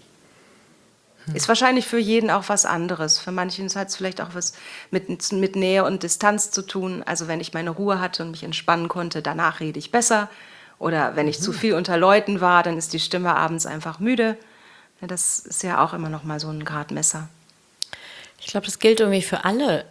Ist wahrscheinlich für jeden auch was anderes. Für manchen hat es vielleicht auch was mit, mit Nähe und Distanz zu tun. Also wenn ich meine Ruhe hatte und mich entspannen konnte, danach rede ich besser. Oder wenn ich mhm. zu viel unter Leuten war, dann ist die Stimme abends einfach müde. Ja, das ist ja auch immer noch mal so ein Gradmesser. Ich glaube, das gilt irgendwie für alle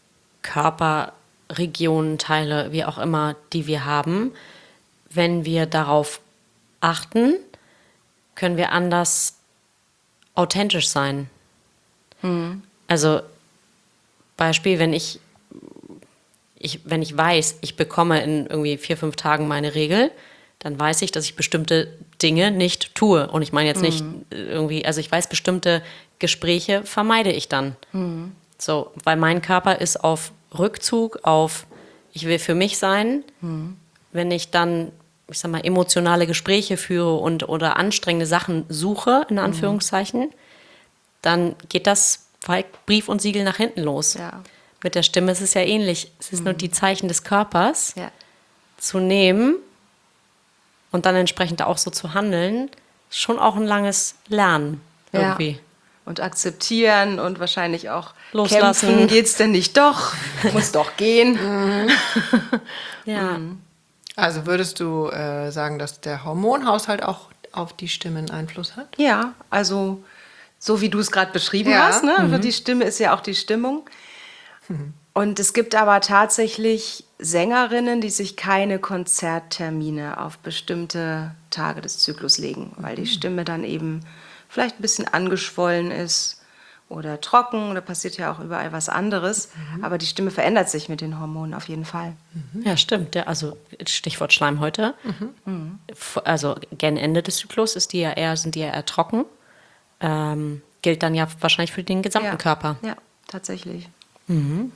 Körperregionen, Teile, wie auch immer, die wir haben. Wenn wir darauf achten, können wir anders authentisch sein. Mhm. Also Beispiel, wenn ich, ich, wenn ich weiß, ich bekomme in irgendwie vier, fünf Tagen meine Regel, dann weiß ich, dass ich bestimmte Dinge nicht tue. Und ich meine jetzt nicht mhm. irgendwie, also ich weiß, bestimmte Gespräche vermeide ich dann. Mhm. So, weil mein Körper ist auf Rückzug, auf ich will für mich sein. Mhm. Wenn ich dann, ich sag mal, emotionale Gespräche führe und oder anstrengende Sachen suche, in Anführungszeichen, mhm. dann geht das bei Brief und Siegel nach hinten los. Ja. Mit der Stimme ist es ja ähnlich. Es ist mhm. nur die Zeichen des Körpers ja. zu nehmen und dann entsprechend auch so zu handeln, schon auch ein langes Lernen irgendwie. Ja. Und akzeptieren und wahrscheinlich auch loslassen. Kämpfen. Geht's denn nicht doch? Muss doch gehen. Mhm. ja. Mhm. Also würdest du äh, sagen, dass der Hormonhaushalt auch auf die Stimme einen Einfluss hat? Ja, also so wie du es gerade beschrieben ja. hast. Ne? Mhm. Also die Stimme ist ja auch die Stimmung. Mhm. Und es gibt aber tatsächlich Sängerinnen, die sich keine Konzerttermine auf bestimmte Tage des Zyklus legen, weil die Stimme dann eben vielleicht ein bisschen angeschwollen ist oder trocken, da passiert ja auch überall was anderes, mhm. aber die Stimme verändert sich mit den Hormonen auf jeden Fall. Mhm. Ja, stimmt. Ja, also Stichwort Schleimhäute. Mhm. Also gen Ende des Zyklus ist die ja eher, sind die ja eher trocken. Ähm, gilt dann ja wahrscheinlich für den gesamten ja. Körper. Ja, tatsächlich. Mhm.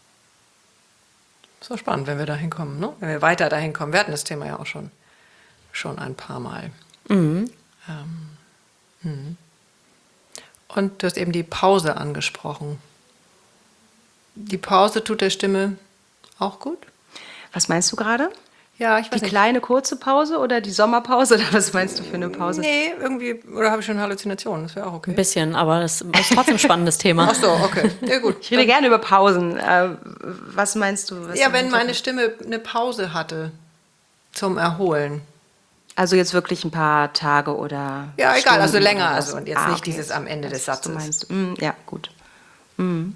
So spannend, wenn wir da hinkommen, ne? Wenn wir weiter dahin kommen. Wir hatten das Thema ja auch schon, schon ein paar Mal. Mhm. Ähm, mhm. Und du hast eben die Pause angesprochen. Die Pause tut der Stimme auch gut? Was meinst du gerade? Ja, ich weiß Die nicht. kleine kurze Pause oder die Sommerpause? Oder was meinst du für eine Pause? Nee, irgendwie, oder habe ich schon Halluzinationen? Das wäre auch okay. Ein bisschen, aber das ist trotzdem ein spannendes Thema. Ach so, okay. Ja, gut. Ich rede gerne über Pausen. Äh, was meinst du? Was ja, wenn meine Stimme eine Pause hatte zum Erholen. Also jetzt wirklich ein paar Tage oder Ja, egal, Stunden also länger. oder was? Also und jetzt ah, nicht okay. dieses am Ende des Satzes. Du meinst. Mm, ja, gut. Mm.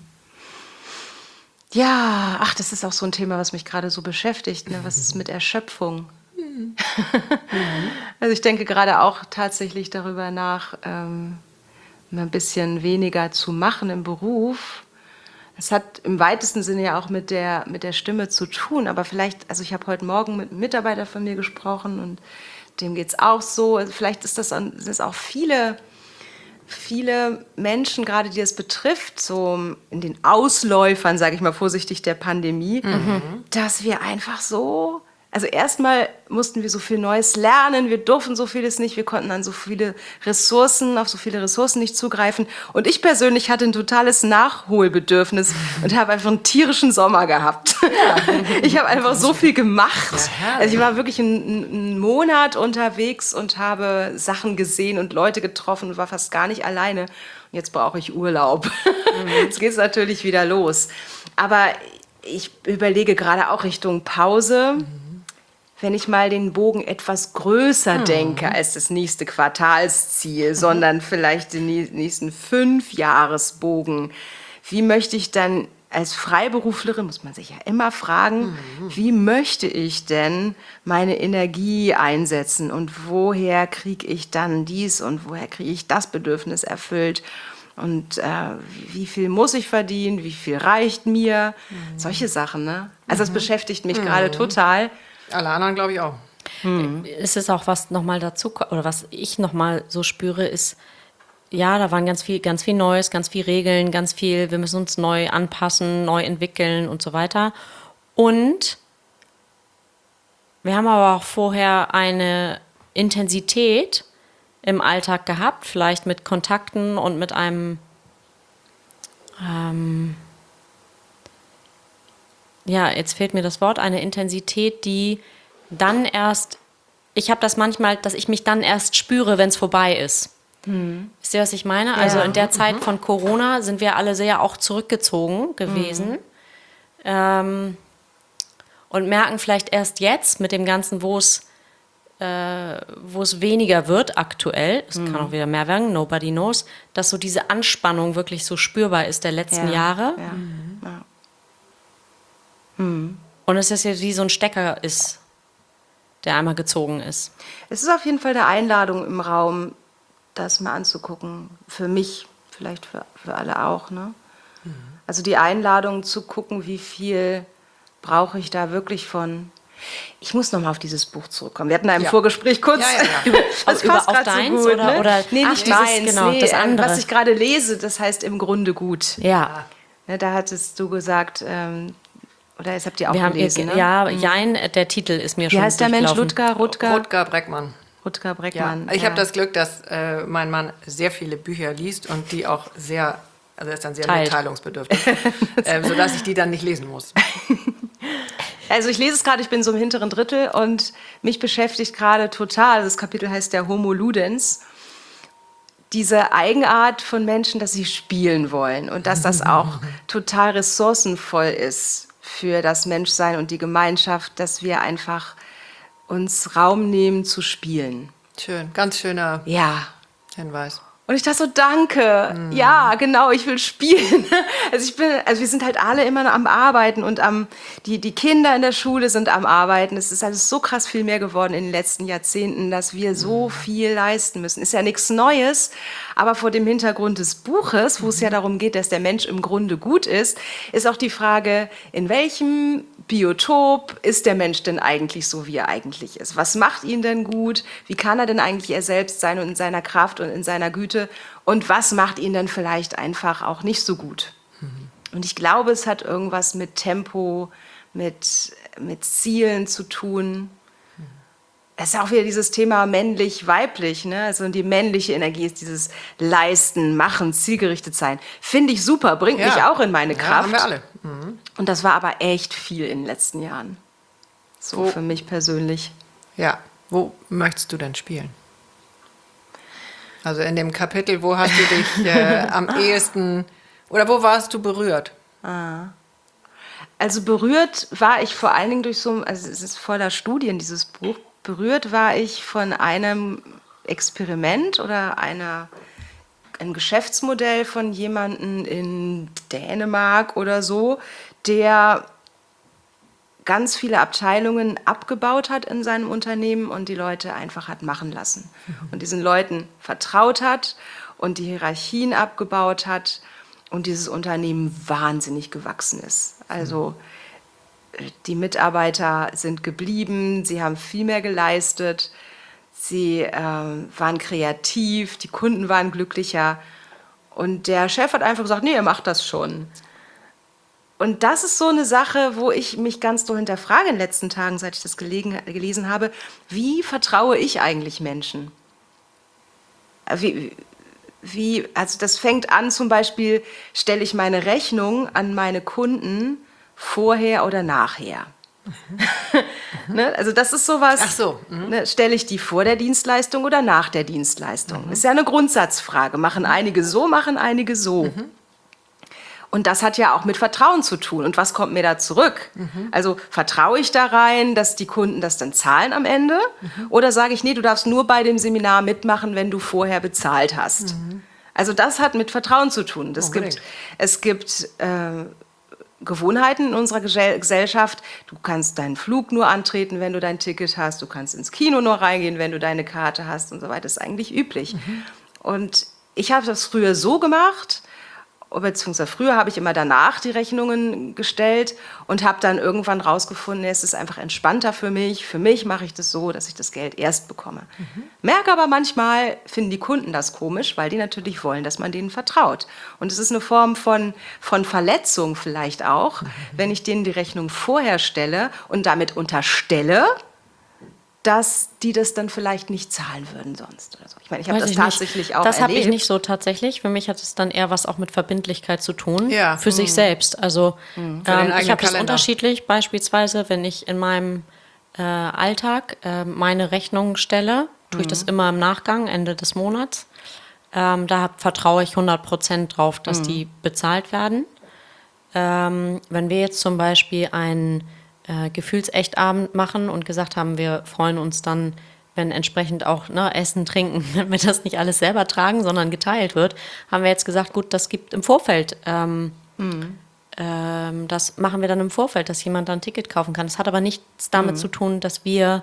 Ja, ach, das ist auch so ein Thema, was mich gerade so beschäftigt. Ne? Was ist mit Erschöpfung? Mhm. Also ich denke gerade auch tatsächlich darüber nach, ähm, ein bisschen weniger zu machen im Beruf. Das hat im weitesten Sinne ja auch mit der, mit der Stimme zu tun. Aber vielleicht, also ich habe heute Morgen mit einem Mitarbeiter von mir gesprochen und dem geht es auch so. Also vielleicht ist das, sind es auch viele... viele Menschen, gerade die es betrifft, so in den Ausläufern, sage ich mal vorsichtig, der Pandemie, mhm. dass wir einfach so, also erstmal mussten wir so viel Neues lernen, wir durften so vieles nicht, wir konnten an so viele Ressourcen, auf so viele Ressourcen nicht zugreifen. Und ich persönlich hatte ein totales Nachholbedürfnis und habe einfach einen tierischen Sommer gehabt. Ja. Ich habe einfach so viel gemacht. Ja, also ich war wirklich einen, einen Monat unterwegs und habe Sachen gesehen und Leute getroffen und war fast gar nicht alleine. Und jetzt brauche ich Urlaub. Mhm. Jetzt geht es natürlich wieder los. Aber ich überlege gerade auch Richtung Pause. Mhm. Wenn ich mal den Bogen etwas größer mhm. denke als das nächste Quartalsziel, mhm. sondern vielleicht den nächsten Fünfjahresbogen, wie möchte ich dann als Freiberuflerin, muss man sich ja immer fragen, mhm. wie möchte ich denn meine Energie einsetzen und woher kriege ich dann dies und woher kriege ich das Bedürfnis erfüllt? Und äh, wie viel muss ich verdienen, wie viel reicht mir? Mhm. Solche Sachen, ne? Also das beschäftigt mich mhm. gerade total. Alle anderen glaube ich auch. Hm. Es ist auch was nochmal dazu, oder was ich nochmal so spüre, ist, ja, da waren ganz viel, ganz viel Neues, ganz viel Regeln, ganz viel, wir müssen uns neu anpassen, neu entwickeln und so weiter. Und wir haben aber auch vorher eine Intensität im Alltag gehabt, vielleicht mit Kontakten und mit einem, ähm, ja, jetzt fehlt mir das Wort, eine Intensität, die dann erst, ich habe das manchmal, dass ich mich dann erst spüre, wenn es vorbei ist. Hm. Wisst ihr, was ich meine? Also Ja. in der Zeit von Corona sind wir alle sehr auch zurückgezogen gewesen. Mhm. Ähm, und merken vielleicht erst jetzt mit dem Ganzen, wo es äh, wo es weniger wird aktuell, es mhm. kann auch wieder mehr werden, nobody knows, dass so diese Anspannung wirklich so spürbar ist der letzten ja. Jahre. Ja. Mhm. Ja. Mhm. Und es ist jetzt wie so ein Stecker ist, der einmal gezogen ist. Es ist auf jeden Fall eine Einladung im Raum, das mal anzugucken. Für mich, vielleicht für, für alle auch. Ne? Mhm. Also die Einladung zu gucken, wie viel brauche ich da wirklich von. Ich muss nochmal auf dieses Buch zurückkommen. Wir hatten da im ja. Vorgespräch kurz. Ja, ja, ja. Über, das über passt auf deins so gut, oder, ne? oder? Nee, Ach, nicht dieses, meins. Genau, nee, das andere. Was ich gerade lese, das heißt im Grunde gut. Ja. Ne, da hattest du gesagt, ähm, oder das habt ihr auch Wir gelesen, haben, ne? Ja, mhm. Jein, der Titel ist mir Wie schon Wie heißt der Mensch? Rutger? Rutger, Rutger Breckmann. Rutger Breckmann. Ja. Ich ja. habe das Glück, dass äh, mein Mann sehr viele Bücher liest und die auch sehr, also er ist dann sehr Teilt. mitteilungsbedürftig, äh, sodass ich die dann nicht lesen muss. Also ich lese es gerade, ich bin so im hinteren Drittel und mich beschäftigt gerade total, das Kapitel heißt der Homo Ludens, diese Eigenart von Menschen, dass sie spielen wollen und dass das auch total ressourcenvoll ist für das Menschsein und die Gemeinschaft, dass wir einfach uns Raum nehmen zu spielen. Schön, ganz schöner ja. Hinweis. Und ich dachte so, danke, mm. ja, genau, ich will spielen. Also ich bin, also wir sind halt alle immer noch am Arbeiten und am, die, die Kinder in der Schule sind am Arbeiten. Es ist alles so krass viel mehr geworden in den letzten Jahrzehnten, dass wir so viel leisten müssen. Ist ja nichts Neues, aber vor dem Hintergrund des Buches, wo mhm. es ja darum geht, dass der Mensch im Grunde gut ist, ist auch die Frage, in welchem Biotop ist der Mensch denn eigentlich so, wie er eigentlich ist? Was macht ihn denn gut? Wie kann er denn eigentlich er selbst sein und in seiner Kraft und in seiner Güte? Und was macht ihn dann vielleicht einfach auch nicht so gut? Mhm. Und ich glaube, es hat irgendwas mit Tempo, mit, mit Zielen zu tun. Mhm. Es ist auch wieder dieses Thema männlich-weiblich. Ne? Also die männliche Energie ist dieses Leisten, Machen, zielgerichtet sein. Finde ich super, bringt ja. mich auch in meine ja, Kraft. Haben wir alle. Mhm. Und das war aber echt viel in den letzten Jahren. So Wo, für mich persönlich. Ja, wo möchtest du denn spielen? Also in dem Kapitel, wo hast du dich äh, am ehesten, oder wo warst du berührt? Ah. Also berührt war ich vor allen Dingen durch so, also es ist voller Studien, dieses Buch, berührt war ich von einem Experiment oder einer, ein Geschäftsmodell von jemandem in Dänemark oder so, der ganz viele Abteilungen abgebaut hat in seinem Unternehmen und die Leute einfach hat machen lassen. Mhm. Und diesen Leuten vertraut hat und die Hierarchien abgebaut hat und dieses Unternehmen wahnsinnig gewachsen ist. Also die Mitarbeiter sind geblieben, sie haben viel mehr geleistet, sie äh, waren kreativ, die Kunden waren glücklicher und der Chef hat einfach gesagt, nee, ihr macht das schon. Und das ist so eine Sache, wo ich mich ganz doll hinterfrage in den letzten Tagen, seit ich das gelegen, gelesen habe. Wie vertraue ich eigentlich Menschen? Wie, wie, also das fängt an, zum Beispiel stelle ich meine Rechnung an meine Kunden vorher oder nachher. Mhm. Ne? Also das ist sowas, Ach so. Mhm. Ne? Stelle ich die vor der Dienstleistung oder nach der Dienstleistung? Mhm. Ist ja eine Grundsatzfrage. Machen einige so, machen einige so. Mhm. Und das hat ja auch mit Vertrauen zu tun. Und was kommt mir da zurück? Mhm. Also vertraue ich da rein, dass die Kunden das dann zahlen am Ende? Mhm. Oder sage ich, nee, du darfst nur bei dem Seminar mitmachen, wenn du vorher bezahlt hast? Mhm. Also das hat mit Vertrauen zu tun. Das gibt, es gibt äh, Gewohnheiten in unserer Gesellschaft. Du kannst deinen Flug nur antreten, wenn du dein Ticket hast. Du kannst ins Kino nur reingehen, wenn du deine Karte hast und so weiter. Das ist eigentlich üblich. Mhm. Und ich habe das früher so gemacht, beziehungsweise früher habe ich immer danach die Rechnungen gestellt und habe dann irgendwann rausgefunden, es ist einfach entspannter für mich. Für mich mache ich das so, dass ich das Geld erst bekomme. Mhm. Merke aber manchmal, finden die Kunden das komisch, weil die natürlich wollen, dass man denen vertraut. Und es ist eine Form von, von Verletzung vielleicht auch, mhm. wenn ich denen die Rechnung vorher stelle und damit unterstelle, dass die das dann vielleicht nicht zahlen würden sonst oder so. Ich meine, ich habe das tatsächlich nicht. auch das erlebt. Das habe ich nicht so tatsächlich. Für mich hat es dann eher was auch mit Verbindlichkeit zu tun, ja. für mhm. sich selbst. Also mhm. ähm, ich habe das unterschiedlich. Beispielsweise, wenn ich in meinem äh, Alltag äh, meine Rechnung stelle, tue mhm. ich das immer im Nachgang, Ende des Monats. Ähm, da vertraue ich hundert Prozent drauf, dass mhm. die bezahlt werden. Ähm, wenn wir jetzt zum Beispiel einen äh, Gefühlsechtabend machen und gesagt haben, wir freuen uns dann, wenn entsprechend auch ne, Essen, Trinken, wenn wir das nicht alles selber tragen, sondern geteilt wird, haben wir jetzt gesagt, gut, das gibt im Vorfeld, ähm, mhm. ähm, das machen wir dann im Vorfeld, dass jemand dann ein Ticket kaufen kann. Das hat aber nichts damit mhm. zu tun, dass wir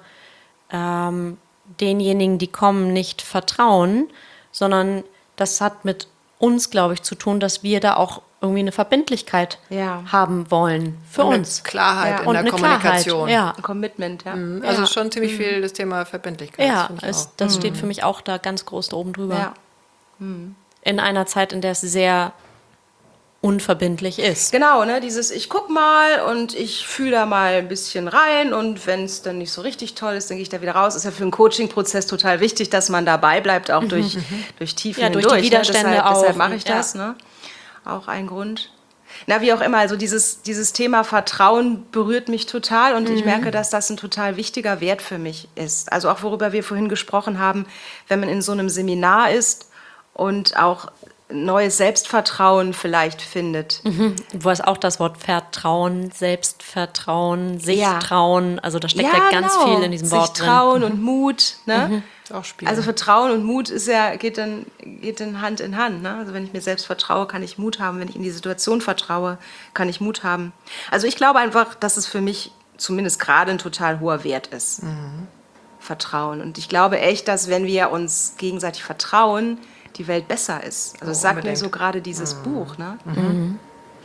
ähm, denjenigen, die kommen, nicht vertrauen, sondern das hat mit uns, glaube ich, zu tun, dass wir da auch irgendwie eine Verbindlichkeit ja. haben wollen für und uns. Eine Klarheit ja. in und der eine Kommunikation. Klarheit, ja. Ein Commitment, ja. Mhm. Also ja. schon ziemlich mhm. viel das Thema Verbindlichkeit. Ja, das, es, das mhm. steht für mich auch da ganz groß da oben drüber. Ja. Mhm. In einer Zeit, in der es sehr unverbindlich ist. Genau, ne, dieses ich guck mal und ich fühle da mal ein bisschen rein und wenn es dann nicht so richtig toll ist, dann gehe ich da wieder raus. Ist ja für einen Coaching-Prozess total wichtig, dass man dabei bleibt, auch durch, durch Tiefen ja, durch hindurch. die Widerstände ne? deshalb, auch. deshalb mache ich ja. das, ne? Auch ein Grund. Na, wie auch immer, also dieses, dieses Thema Vertrauen berührt mich total und mhm. ich merke, dass das ein total wichtiger Wert für mich ist. Also auch worüber wir vorhin gesprochen haben, wenn man in so einem Seminar ist und auch neues Selbstvertrauen vielleicht findet. Mhm. Du hast auch das Wort Vertrauen, Selbstvertrauen, sich ja. trauen. Also da steckt ja, ja ganz genau. viel in diesem Wort sich trauen drin. und Mut. Ne? Mhm. Auch spielen. Also Vertrauen und Mut ist ja, geht dann, geht dann Hand in Hand. Ne? Also wenn ich mir selbst vertraue, kann ich Mut haben. Wenn ich in die Situation vertraue, kann ich Mut haben. Also ich glaube einfach, dass es für mich zumindest gerade ein total hoher Wert ist. Mhm. Vertrauen. Und ich glaube echt, dass wenn wir uns gegenseitig vertrauen, die Welt besser ist. Also das oh, sagt mir so gerade dieses mhm. Buch. Ne? Mhm.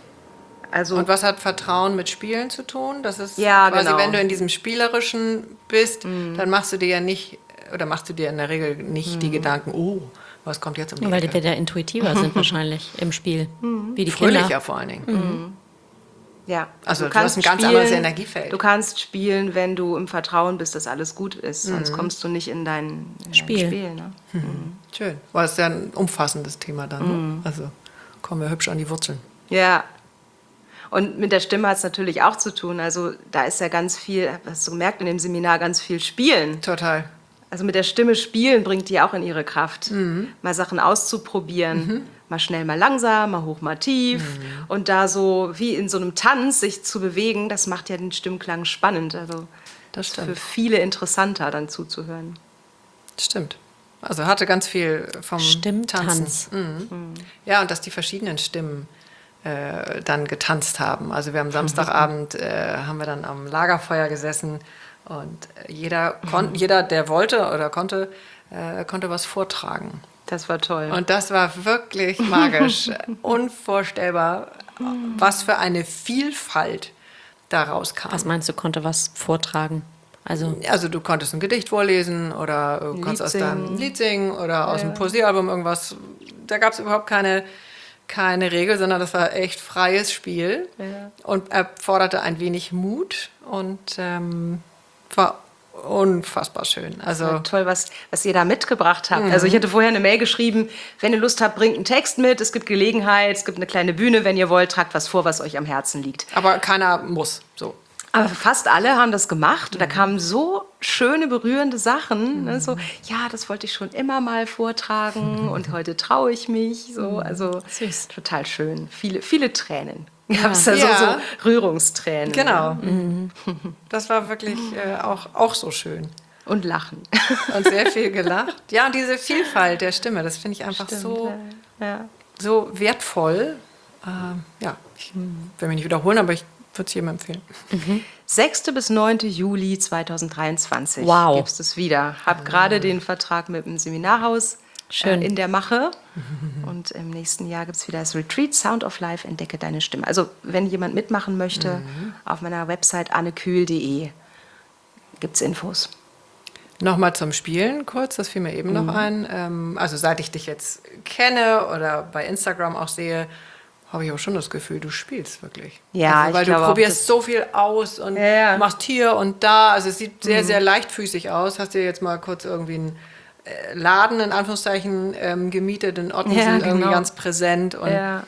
Also, und was hat Vertrauen mit Spielen zu tun? Das ist ja, quasi, genau. wenn du in diesem Spielerischen bist, mhm. dann machst du dir ja nicht, oder machst du dir in der Regel nicht mhm. die Gedanken, oh, was kommt jetzt um die ja, weil Ecke? wir da intuitiver sind wahrscheinlich im Spiel. Mhm. Wie die Fröhlicher Kinder. vor allen Dingen. Mhm. Ja, also du, du kannst hast ein ganz spielen, anderes Energiefeld. Du kannst spielen, wenn du im Vertrauen bist, dass alles gut ist. Mhm. Sonst kommst du nicht in dein, in Spiel. dein Spiel. Ne? Mhm. Mhm. Schön. Weil es ja ein umfassendes Thema dann. Mhm. Ne? Also kommen wir hübsch an die Wurzeln. Ja. Und mit der Stimme hat es natürlich auch zu tun. Also da ist ja ganz viel, hast du gemerkt in dem Seminar, ganz viel Spielen. Total. Also mit der Stimme spielen bringt die auch in ihre Kraft. Mhm. Mal Sachen auszuprobieren. Mhm. Mal schnell, mal langsam, mal hoch, mal tief. Mhm. Und da so wie in so einem Tanz sich zu bewegen, das macht ja den Stimmklang spannend. Also das ist für viele interessanter, dann zuzuhören. Stimmt. Also hatte ganz viel vom Stimmtanz. Tanzen. Mhm. Mhm. Ja, und dass die verschiedenen Stimmen äh, dann getanzt haben. Also wir haben Samstagabend, äh, haben wir dann am Lagerfeuer gesessen und jeder, kon- jeder der wollte oder konnte, äh, konnte was vortragen. Das war toll. Und das war wirklich magisch. Unvorstellbar, was für eine Vielfalt daraus kam. Was meinst du, konnte was vortragen? Also, also du konntest ein Gedicht vorlesen oder du Lied konntest aus singen. deinem Lied singen oder aus ja. einem Poesiealbum irgendwas. Da gab es überhaupt keine, keine Regel, sondern das war echt freies Spiel ja. und erforderte ein wenig Mut und ähm, war unfassbar schön. Also das war toll, was, was ihr da mitgebracht habt. Mhm. Also ich hatte vorher eine Mail geschrieben, wenn ihr Lust habt, bringt einen Text mit, es gibt Gelegenheit, es gibt eine kleine Bühne, wenn ihr wollt, tragt was vor, was euch am Herzen liegt. Aber keiner muss, so. Aber fast alle haben das gemacht und da kamen so schöne, berührende Sachen. Mhm. Ne, so, ja, das wollte ich schon immer mal vortragen und heute traue ich mich. So, also süß. Total schön. Viele, viele Tränen. Gab es da ja. so, so Rührungstränen. Genau. Mhm. Das war wirklich äh, auch, auch so schön. Und Lachen. Und sehr viel gelacht. Ja, und diese Vielfalt der Stimme, das finde ich einfach Stimmt, so, ja. so wertvoll. Ähm, ja, ich will mich nicht wiederholen, aber ich würde es jedem empfehlen. Mhm. sechster bis neunter Juli zweitausenddreiundzwanzig wow. gibt es das wieder. Ich habe gerade den Vertrag mit dem Seminarhaus Schön. Äh, in der Mache. Und im nächsten Jahr gibt es wieder das Retreat Sound of Life, entdecke deine Stimme. Also wenn jemand mitmachen möchte, mhm. auf meiner Website annekühl punkt de gibt es Infos. Nochmal zum Spielen kurz, das fiel mir eben mhm. noch ein. Ähm, also seit ich dich jetzt kenne oder bei Instagram auch sehe, habe ich auch schon das Gefühl, du spielst wirklich. Ja, also, weil ich du glaube probierst auch, so viel aus und ja, ja. machst hier und da. Also es sieht sehr, mhm. sehr leichtfüßig aus. Hast dir jetzt mal kurz irgendwie einen äh, Laden, in Anführungszeichen, ähm, gemietet in Ottensen, ja, genau. irgendwie ganz präsent. Und ja.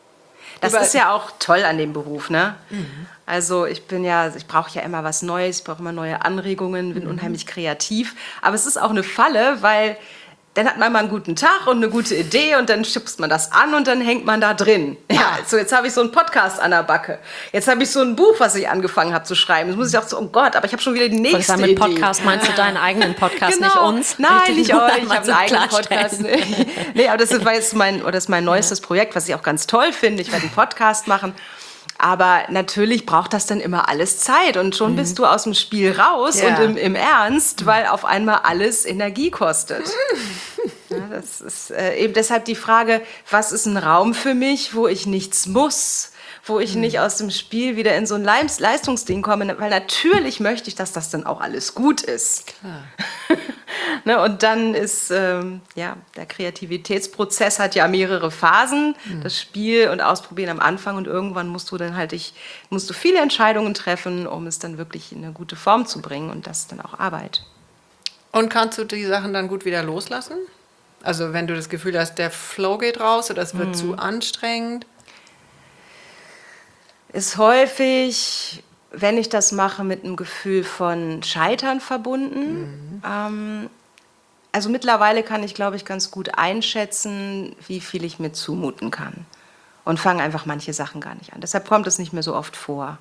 Das ist ja auch toll an dem Beruf, ne? Mhm. Also ich bin ja, ich brauche ja immer was Neues, ich brauche immer neue Anregungen, bin mhm. unheimlich kreativ. Aber es ist auch eine Falle, weil dann hat man mal einen guten Tag und eine gute Idee und dann schubst man das an und dann hängt man da drin. Ja, so jetzt habe ich so einen Podcast an der Backe. Jetzt habe ich so ein Buch, was ich angefangen habe zu schreiben. Jetzt muss ich auch so, oh Gott, aber ich habe schon wieder die nächste Idee. Mit Idee. Podcast meinst du deinen eigenen Podcast, genau. nicht uns? Nein, nicht euch. Ich habe einen eigenen Podcast. Nee, aber das war jetzt mein, das ist mein neuestes ja. Projekt, was ich auch ganz toll finde. Ich werde einen Podcast machen. Aber natürlich braucht das dann immer alles Zeit und schon mhm. bist du aus dem Spiel raus ja. und im, im Ernst, weil auf einmal alles Energie kostet. Ja, das ist äh, eben deshalb die Frage, was ist ein Raum für mich, wo ich nichts muss, wo ich mhm. nicht aus dem Spiel wieder in so ein Leistungsding komme, weil natürlich möchte ich, dass das dann auch alles gut ist. Klar. Ne, und dann ist, ähm, ja, der Kreativitätsprozess hat ja mehrere Phasen. Mhm. Das Spiel und Ausprobieren am Anfang und irgendwann musst du dann halt, ich, musst du viele Entscheidungen treffen, um es dann wirklich in eine gute Form zu bringen und das ist dann auch Arbeit. Und kannst du die Sachen dann gut wieder loslassen? Also wenn du das Gefühl hast, der Flow geht raus oder es wird mhm. zu anstrengend? Ist häufig, wenn ich das mache, mit einem Gefühl von Scheitern verbunden. Mhm. Ähm, also mittlerweile kann ich, glaube ich, ganz gut einschätzen, wie viel ich mir zumuten kann. Und fange einfach manche Sachen gar nicht an. Deshalb kommt es nicht mehr so oft vor.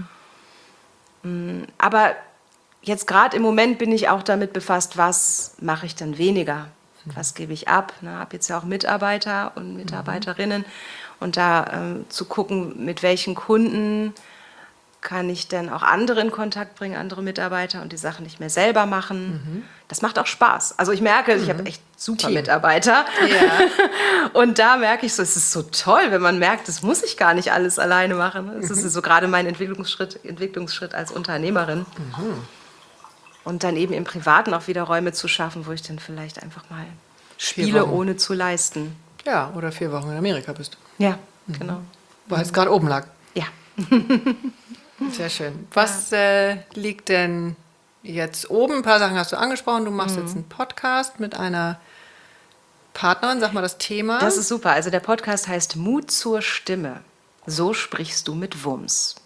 Mhm. Aber jetzt gerade im Moment bin ich auch damit befasst, was mache ich dann weniger? Mhm. Was gebe ich ab? Ich habe jetzt ja auch Mitarbeiter und Mitarbeiterinnen. Mhm. Und da ähm, zu gucken, mit welchen Kunden kann ich dann auch andere in Kontakt bringen, andere Mitarbeiter und die Sachen nicht mehr selber machen. Mhm. Das macht auch Spaß. Also ich merke, mhm. ich habe echt super Team. Mitarbeiter. Ja. Und da merke ich so, es ist so toll, wenn man merkt, das muss ich gar nicht alles alleine machen. Das mhm. ist so gerade mein Entwicklungsschritt, Entwicklungsschritt als Unternehmerin. Mhm. Und dann eben im Privaten auch wieder Räume zu schaffen, wo ich dann vielleicht einfach mal spiele, ohne zu leisten. Ja, oder vier Wochen in Amerika bist. Ja, mhm. genau. Weil es gerade oben lag. Ja. Sehr schön. Was ja. äh, liegt denn jetzt oben? Ein paar Sachen hast du angesprochen. Du machst mhm. jetzt einen Podcast mit einer Partnerin. Sag mal das Thema. Das ist super. Also der Podcast heißt Mut zur Stimme. So sprichst du mit Wumms.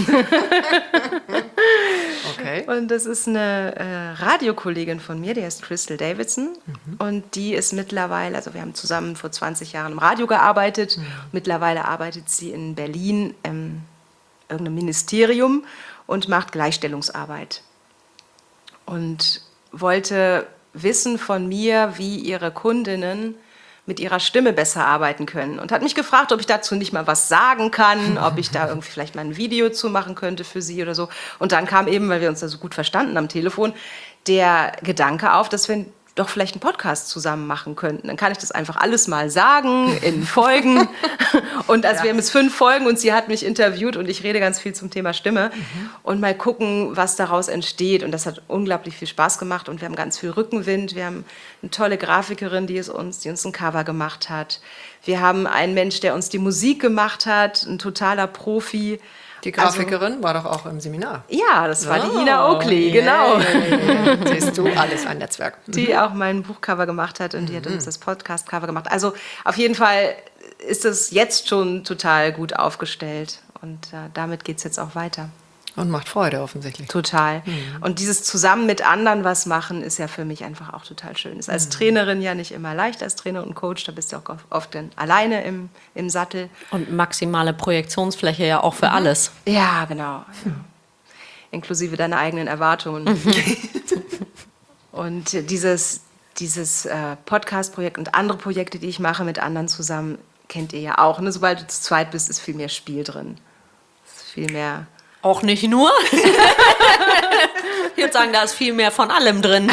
Okay. Und das ist eine äh, Radiokollegin von mir, die heißt Crystal Davidson. Mhm. Und die ist mittlerweile, also wir haben zusammen vor zwanzig Jahren im Radio gearbeitet. Mhm. Mittlerweile arbeitet sie in Berlin im irgendeinem Ministerium und macht Gleichstellungsarbeit. Und wollte wissen von mir, wie ihre Kundinnen mit ihrer Stimme besser arbeiten können. Und hat mich gefragt, ob ich dazu nicht mal was sagen kann, ob ich da irgendwie vielleicht mal ein Video zu machen könnte für sie oder so. Und dann kam eben, weil wir uns da so gut verstanden am Telefon, der Gedanke auf, dass wir doch vielleicht einen Podcast zusammen machen könnten. Dann kann ich das einfach alles mal sagen in Folgen. Und also ja. wir haben jetzt fünf Folgen und sie hat mich interviewt und ich rede ganz viel zum Thema Stimme. Mhm. Und mal gucken, was daraus entsteht. Und das hat unglaublich viel Spaß gemacht und wir haben ganz viel Rückenwind. Wir haben eine tolle Grafikerin, die, es uns, die uns ein Cover gemacht hat. Wir haben einen Mensch, der uns die Musik gemacht hat, ein totaler Profi. Die Grafikerin also, war doch auch im Seminar. Ja, das war oh, die Ina Oakley, genau. Yeah. Siehst du, alles ein Netzwerk. Die auch mein Buchcover gemacht hat und die hat uns das Podcast-Cover gemacht. Also auf jeden Fall ist es jetzt schon total gut aufgestellt und äh, damit geht es jetzt auch weiter. Und macht Freude offensichtlich. Total. Mhm. Und dieses zusammen mit anderen was machen, ist ja für mich einfach auch total schön. Ist als mhm. Trainerin ja nicht immer leicht, als Trainer und Coach, da bist du auch oft dann alleine im, im Sattel. Und maximale Projektionsfläche ja auch für mhm. alles. Ja, genau. Mhm. Inklusive deiner eigenen Erwartungen. Mhm. Und dieses, dieses äh, Podcast-Projekt und andere Projekte, die ich mache mit anderen zusammen, kennt ihr ja auch. Ne? Sobald du zu zweit bist, ist viel mehr Spiel drin. Ist viel mehr... Auch nicht nur. Ich würde sagen, da ist viel mehr von allem drin.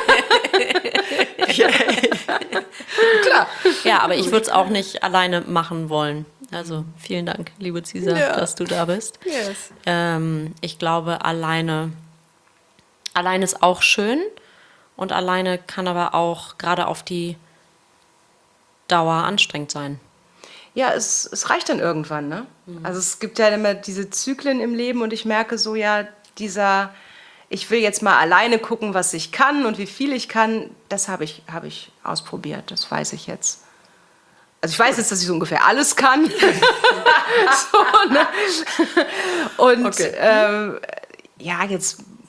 Klar. Ja, aber ich würde es auch nicht alleine machen wollen. Also vielen Dank, liebe Cisa, ja. dass du da bist. Yes. Ähm, ich glaube, alleine, alleine ist auch schön und alleine kann aber auch gerade auf die Dauer anstrengend sein. Ja, es, es reicht dann irgendwann, ne? Mhm. Also es gibt ja immer diese Zyklen im Leben und ich merke so, ja, dieser, ich will jetzt mal alleine gucken, was ich kann und wie viel ich kann, das habe ich, hab ich ausprobiert, das weiß ich jetzt. Also ich weiß jetzt, dass ich so ungefähr alles kann. so, ne? Und okay. ähm, ja, jetzt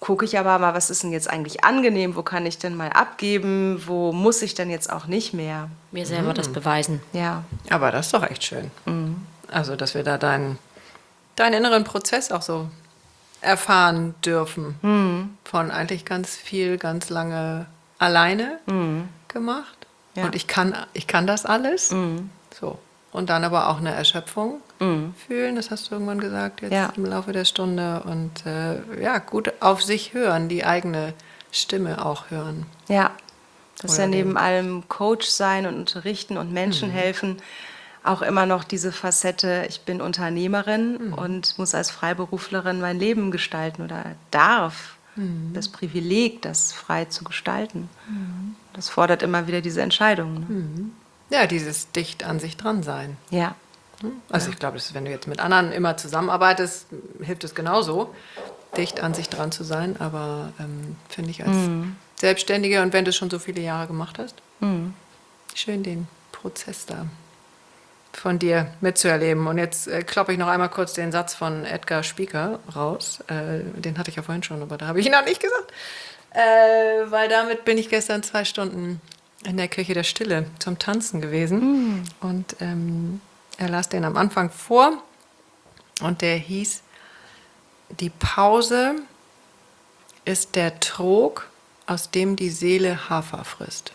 gucke ich aber mal, was ist denn jetzt eigentlich angenehm, wo kann ich denn mal abgeben, wo muss ich denn jetzt auch nicht mehr. Mir selber das beweisen. Ja. Aber das ist doch echt schön. Also, dass wir da deinen, deinen inneren Prozess auch so erfahren dürfen. Von eigentlich ganz viel, ganz lange alleine gemacht. Ja. Und ich kann, ich kann das alles. So. Und dann aber auch eine Erschöpfung fühlen, das hast du irgendwann gesagt, jetzt Ja. im Laufe der Stunde. Und äh, ja, gut auf sich hören, die eigene Stimme auch hören. Ja, das ist Oder ja neben den- allem Coach sein und unterrichten und Menschen helfen auch immer noch diese Facette, ich bin Unternehmerin und muss als Freiberuflerin mein Leben gestalten oder darf das Privileg, das frei zu gestalten. Das fordert immer wieder diese Entscheidung. Ne? Ja, dieses dicht an sich dran sein. Ja, Also ich glaube, das ist, wenn du jetzt mit anderen immer zusammenarbeitest, hilft es genauso, dicht an sich dran zu sein. Aber ähm, finde ich als Selbstständige und wenn du es schon so viele Jahre gemacht hast, schön den Prozess da von dir mitzuerleben. Und jetzt äh, kloppe ich noch einmal kurz den Satz von Edgar Spieker raus. Äh, den hatte ich ja vorhin schon, aber da habe ich ihn noch nicht gesagt. Äh, weil damit bin ich gestern zwei Stunden in der Kirche der Stille zum Tanzen gewesen. Und ähm, er las den am Anfang vor und der hieß, die Pause ist der Trog, aus dem die Seele Hafer frisst.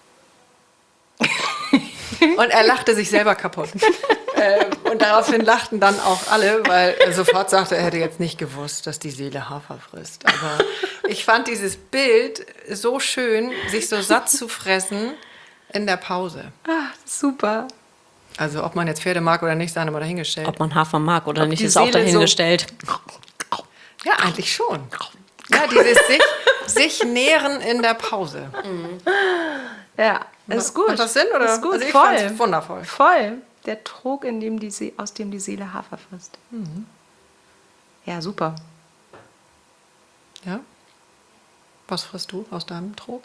Und er lachte sich selber kaputt. äh, und daraufhin lachten dann auch alle, weil er sofort sagte, er hätte jetzt nicht gewusst, dass die Seele Hafer frisst. Aber ich fand dieses Bild so schön, sich so satt zu fressen in der Pause. ah, super. Also ob man jetzt Pferde mag oder nicht, sei mal dahingestellt. Ob man Hafer mag oder nicht, die ist auch Seele so- dahingestellt. Ja, eigentlich schon. Ja, dieses sich, sich nähren in der Pause. Ja, ist gut. Macht das Sinn, oder? Ist gut, Also ich voll. fand's wundervoll. Voll. Der Trog, in dem die See- aus dem die Seele Hafer frisst. Ja, super. Ja? Was frisst du aus deinem Trog?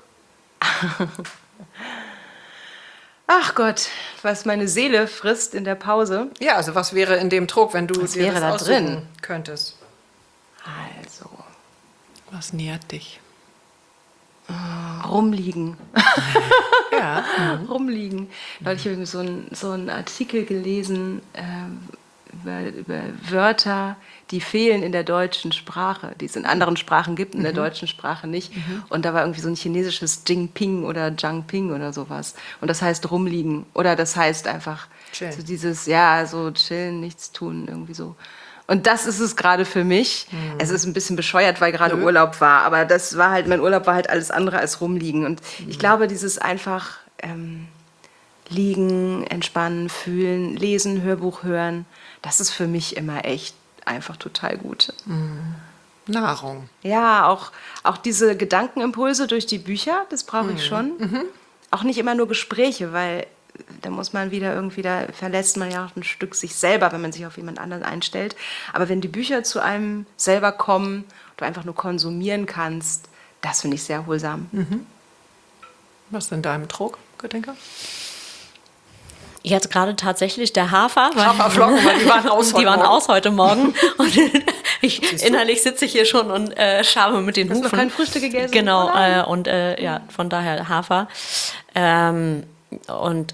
Ach Gott, was meine Seele frisst in der Pause. Ja, also was wäre in dem Trog, wenn du Was dir wäre das da aussuchen drin? könntest? Also, Was nährt dich? rumliegen. Ja. rumliegen. Neulich habe ich so einen so einen Artikel gelesen ähm, über, über Wörter, die fehlen in der deutschen Sprache, die es in anderen Sprachen gibt, in der deutschen Sprache nicht. Und da war irgendwie so ein chinesisches Jingping oder Jiangping oder sowas. Und das heißt rumliegen. Oder das heißt einfach Chillen. so dieses, ja, so chillen, nichts tun, irgendwie so. Und das ist es gerade für mich. Es ist ein bisschen bescheuert, weil gerade Urlaub war. Aber das war halt, mein Urlaub war halt alles andere als rumliegen. Und ich glaube, dieses einfach ähm, liegen, entspannen, fühlen, lesen, Hörbuch hören, das ist für mich immer echt einfach total gut. Nahrung. Ja, auch, auch diese Gedankenimpulse durch die Bücher, das brauche ich schon. Auch nicht immer nur Gespräche, weil da muss man wieder irgendwie, da verlässt man ja auch ein Stück sich selber, wenn man sich auf jemand anderen einstellt. Aber wenn die Bücher zu einem selber kommen, du einfach nur konsumieren kannst, das finde ich sehr erholsam. Was ist in deinem Trog, Gedenker? Jetzt gerade tatsächlich der Hafer. Weil Haferflocken, weil die waren aus die heute waren Morgen. aus heute Morgen. Und ich, innerlich sitze ich hier schon und äh, schabe mit den Hast du Hufen. noch kein Frühstück gegessen? Genau, Oh nein. äh, und äh, ja, von daher Hafer. Ähm, und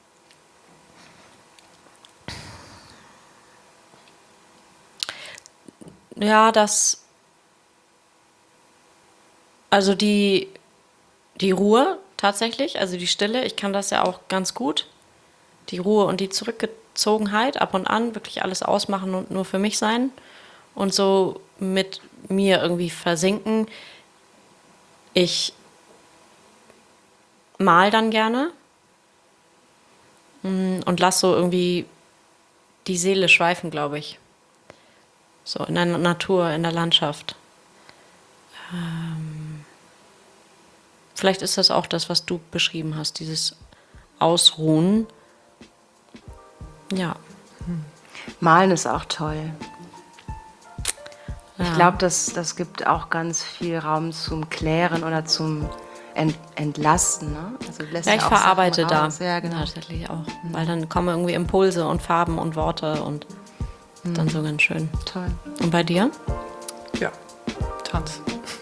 ja, das, also die, die Ruhe tatsächlich, also die Stille, ich kann das ja auch ganz gut. Die Ruhe und die Zurückgezogenheit, ab und an wirklich alles ausmachen und nur für mich sein und so mit mir irgendwie versinken. Ich mal dann gerne mm, und lass so irgendwie die Seele schweifen, glaube ich. So in der Natur, in der Landschaft. Ähm, vielleicht ist das auch das, was du beschrieben hast, dieses Ausruhen. Ja. Malen ist auch toll. Ich Ja. glaube, das, das gibt auch ganz viel Raum zum Klären oder zum Ent, Entlasten. Ne? Also lässt Ja, ich auch verarbeite Sachen da. raus. Ja, genau. Tatsächlich auch. Weil dann kommen irgendwie Impulse und Farben und Worte und dann so ganz schön. Toll. Und bei dir? Ja, Tanz.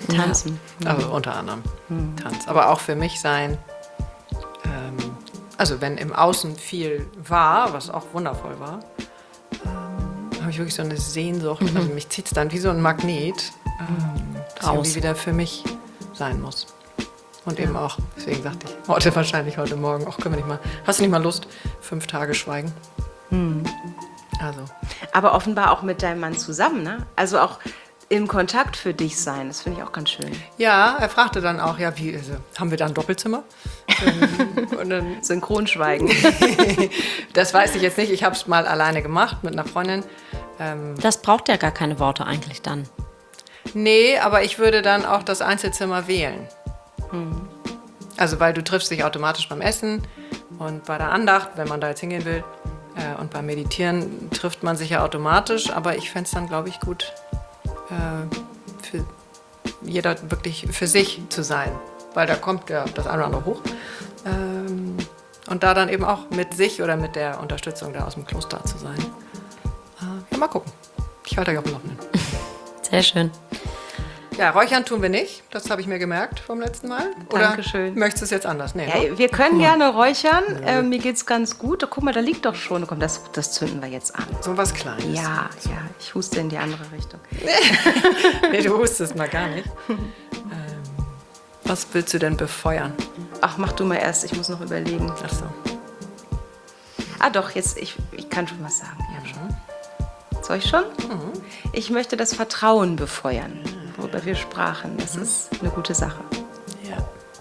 Tanzen. Also unter anderem Tanz. Aber auch für mich sein, ähm, also wenn im Außen viel war, was auch wundervoll war, ähm, habe ich wirklich so eine Sehnsucht. Mhm. Also mich zieht es dann wie so ein Magnet, ähm, das Raus. irgendwie wieder für mich sein muss. Und eben auch, deswegen sagte ich, heute wahrscheinlich, heute Morgen, auch können wir nicht mal, hast du nicht mal Lust, fünf Tage schweigen? Hm. Also. Aber offenbar auch mit deinem Mann zusammen, ne? Also auch im Kontakt für dich sein, das finde ich auch ganz schön. Ja, er fragte dann auch, ja, wie, also, haben wir da ein Doppelzimmer? ähm, und dann, Synchronschweigen. das weiß ich jetzt nicht, ich habe es mal alleine gemacht mit einer Freundin. Ähm, Das braucht ja gar keine Worte eigentlich dann. nee, aber ich würde dann auch das Einzelzimmer wählen. Also weil du triffst dich automatisch beim Essen und bei der Andacht, wenn man da jetzt hingehen will, äh, und beim Meditieren trifft man sich ja automatisch, aber ich fände es dann, glaube ich, gut, äh, für jeder wirklich für sich zu sein, weil da kommt ja das eine oder andere hoch. Ähm, und da dann eben auch mit sich oder mit der Unterstützung da aus dem Kloster zu sein. Äh, ja, mal gucken. Ich halte euch auf dem Laufenden. Sehr schön. Ja, räuchern tun wir nicht. Das habe ich mir gemerkt vom letzten Mal. Oder Dankeschön. möchtest du es jetzt anders? Nee, ne? Ja, wir können gerne räuchern. Äh, mir geht's ganz gut. Oh, guck mal, da liegt doch schon. Komm, das, das zünden wir jetzt an. So was Kleines. Ja, ja. Ich huste in die andere Richtung. Nee, du hustest mal gar nicht. Ähm, was willst du denn befeuern? Ach, mach du mal erst. Ich muss noch überlegen. Ach so. Ah, doch, jetzt, ich, ich kann schon was sagen. Ja, schon. Soll ich schon? Ich möchte das Vertrauen befeuern, worüber wir sprachen. Das ist eine gute Sache. Ja.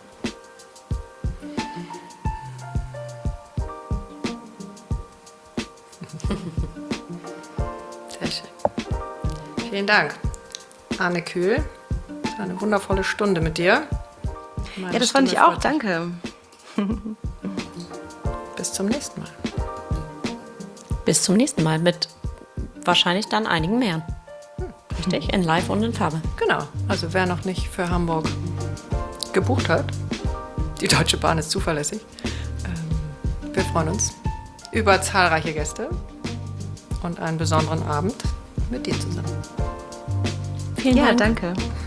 Sehr schön. Vielen Dank, Anne Kühl. Das war eine wundervolle Stunde mit dir. Meine Ja, das fand ich Stimme auch. freut sich. Danke. Bis zum nächsten Mal. Bis zum nächsten Mal mit wahrscheinlich dann einigen mehr. Richtig? In Live und in Farbe. Genau. Also wer noch nicht für Hamburg gebucht hat, die Deutsche Bahn ist zuverlässig. Ähm, wir freuen uns über zahlreiche Gäste und einen besonderen Abend mit dir zusammen. Vielen Ja, Dank. danke.